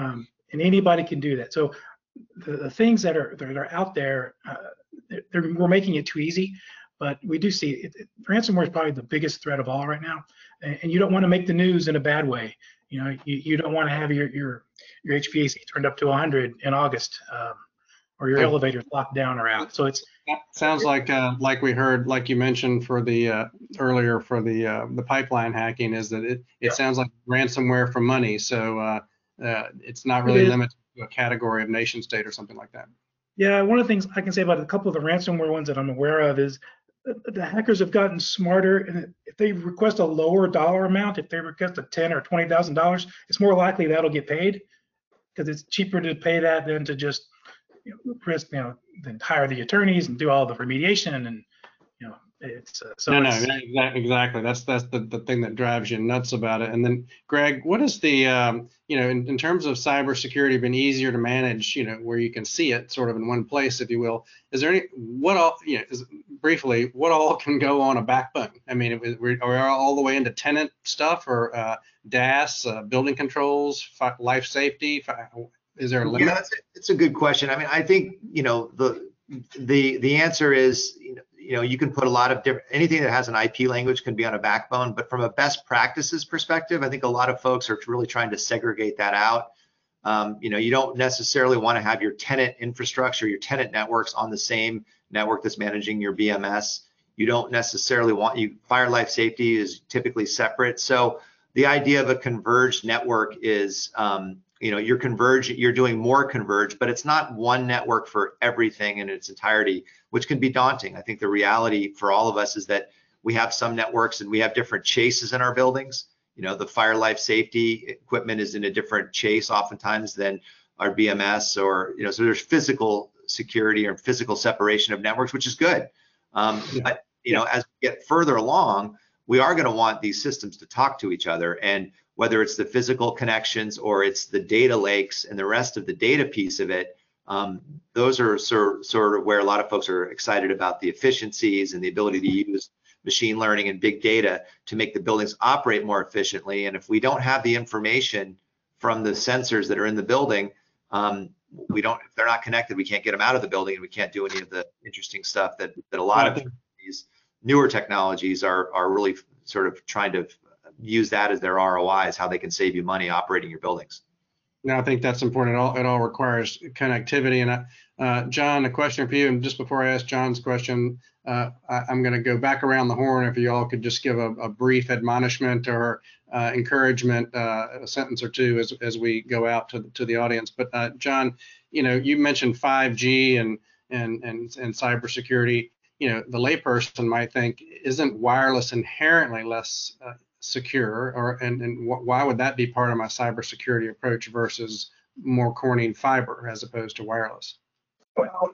and anybody can do that. So the, the things that are that are out there, uh, they're, they're, we're making it too easy. But we do see it, it, ransomware is probably the biggest threat of all right now, and, and you don't want to make the news in a bad way. You know, you, you don't want to have your your your H V A C turned up to one hundred in August, um, or your Yeah. elevators locked down or out. So it's That sounds like uh, like we heard, like you mentioned for the uh, earlier for the uh, the pipeline hacking, is that it it Yeah. sounds like ransomware for money. So uh, uh, it's not It really is. limited to a category of nation state or something like that. Yeah, one of the things I can say about a couple of the ransomware ones that I'm aware of is the, the hackers have gotten smarter, and if they request a lower dollar amount, if they request a ten or twenty thousand dollars, it's more likely that'll get paid because it's cheaper to pay that than to just you know, risk, you know, then hire the attorneys and do all the remediation, and you know, it's uh, so No, no, it's, no, exa- exactly. That's that's the, the thing that drives you nuts about it. And then, Greg, what is the, um, you know, in, in terms of cybersecurity, been easier to manage, you know, where you can see it sort of in one place, if you will. Is there any, what all, you know, is, briefly, what all can go on a backbone? I mean, it, we- are we all the way into tenant stuff or uh, D A S, uh, building controls, fi- life safety? Fi- Is there a limit? Yeah, that's a, it's a good question. I mean, I think, you know, the the the answer is, you know, you know, you can put a lot of different, anything that has an I P language can be on a backbone, but from a best practices perspective, I think a lot of folks are really trying to segregate that out. Um, you know, you don't necessarily want to have your tenant infrastructure, your tenant networks on the same network that's managing your B M S. You don't necessarily want, you fire life safety is typically separate. So the idea of a converged network is, um, you know, you're converge, you're doing more converge, but it's not one network for everything in its entirety, which can be daunting. I think the reality for all of us is that we have some networks and we have different chases in our buildings. You know, the fire life safety equipment is in a different chase oftentimes than our B M S, or, you know, so there's physical security or physical separation of networks, which is good. Um, Yeah. But, you know, as we get further along, we are going to want these systems to talk to each other. And whether it's the physical connections or it's the data lakes and the rest of the data piece of it, um, those are sort, sort of where a lot of folks are excited about the efficiencies and the ability to use machine learning and big data to make the buildings operate more efficiently. And if we don't have the information from the sensors that are in the building, um, we don't, if they're not connected, we can't get them out of the building and we can't do any of the interesting stuff that, that a lot I of think- these newer technologies are, are really sort of trying to use that as their R O Is, how they can save you money operating your buildings. No, I think that's important. It all, it all requires connectivity. And uh, John, a question for you. And just before I ask John's question, uh, I, I'm going to go back around the horn. If you all could just give a, a brief admonishment or uh, encouragement, uh, a sentence or two as, as we go out to, to the audience. But uh, John, you know, you mentioned five G and and and and cybersecurity. You know, the layperson might think, isn't wireless inherently less uh, secure, or and and wh- why would that be part of my cybersecurity approach versus more Corning fiber as opposed to wireless? Well,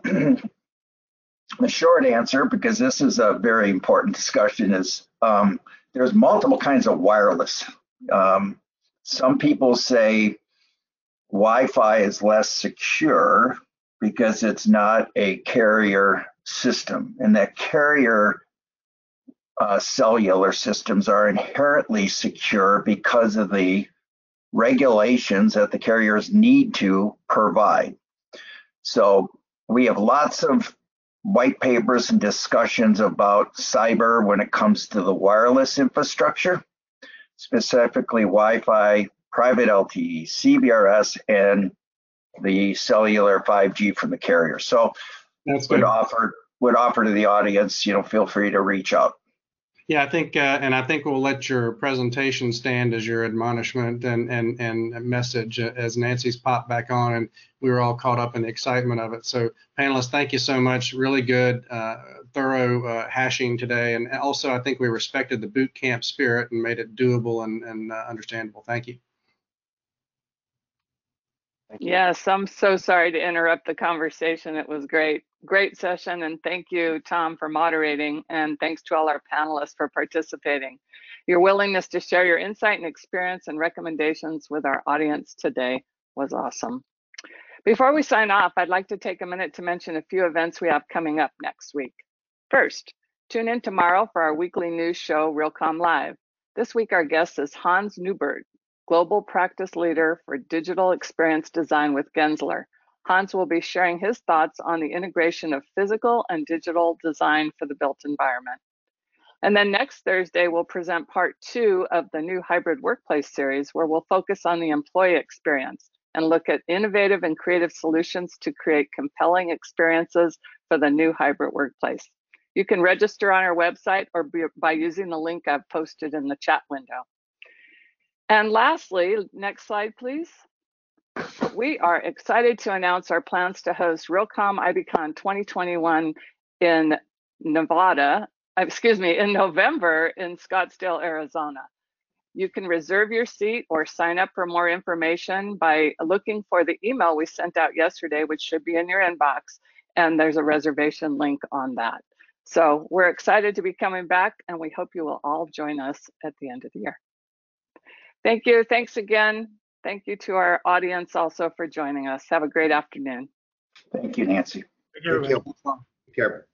the short answer, because this is a very important discussion, is um, there's multiple kinds of wireless. Um, some people say Wi-Fi is less secure because it's not a carrier system, and that carrier uh, cellular systems are inherently secure because of the regulations that the carriers need to provide. So we have lots of white papers and discussions about cyber when it comes to the wireless infrastructure, specifically Wi-Fi, private L T E, C B R S, and the cellular five G from the carrier. So That's would good. offer would offer to the audience, you know, feel free to reach out. Yeah, I think, uh, and I think we'll let your presentation stand as your admonishment and and and message uh, as Nancy's popped back on, and we were all caught up in the excitement of it. So, panelists, thank you so much. Really good, uh, thorough uh, hashing today, and also I think we respected the boot camp spirit and made it doable and and uh, understandable. Thank you. Thank you. Yes, I'm so sorry to interrupt the conversation. It was great. Great session. And thank you, Tom, for moderating. And thanks to all our panelists for participating. Your willingness to share your insight and experience and recommendations with our audience today was awesome. Before we sign off, I'd like to take a minute to mention a few events we have coming up next week. First, tune in tomorrow for our weekly news show, RealComm Live. This week, our guest is Hans Newberg, Global Practice Leader for Digital Experience Design with Gensler. Hans will be sharing his thoughts on the integration of physical and digital design for the built environment. And then next Thursday, we'll present part two of the new hybrid workplace series, where we'll focus on the employee experience and look at innovative and creative solutions to create compelling experiences for the new hybrid workplace. You can register on our website or by using the link I've posted in the chat window. And lastly, next slide, please. We are excited to announce our plans to host RealComm IBCon twenty twenty-one in Nevada, excuse me, in November in Scottsdale, Arizona. You can reserve your seat or sign up for more information by looking for the email we sent out yesterday, which should be in your inbox, and there's a reservation link on that. So we're excited to be coming back, and we hope you will all join us at the end of the year. Thank you. Thanks again. Thank you to our audience also for joining us. Have a great afternoon. Thank you, Nancy. Thank you. Take care.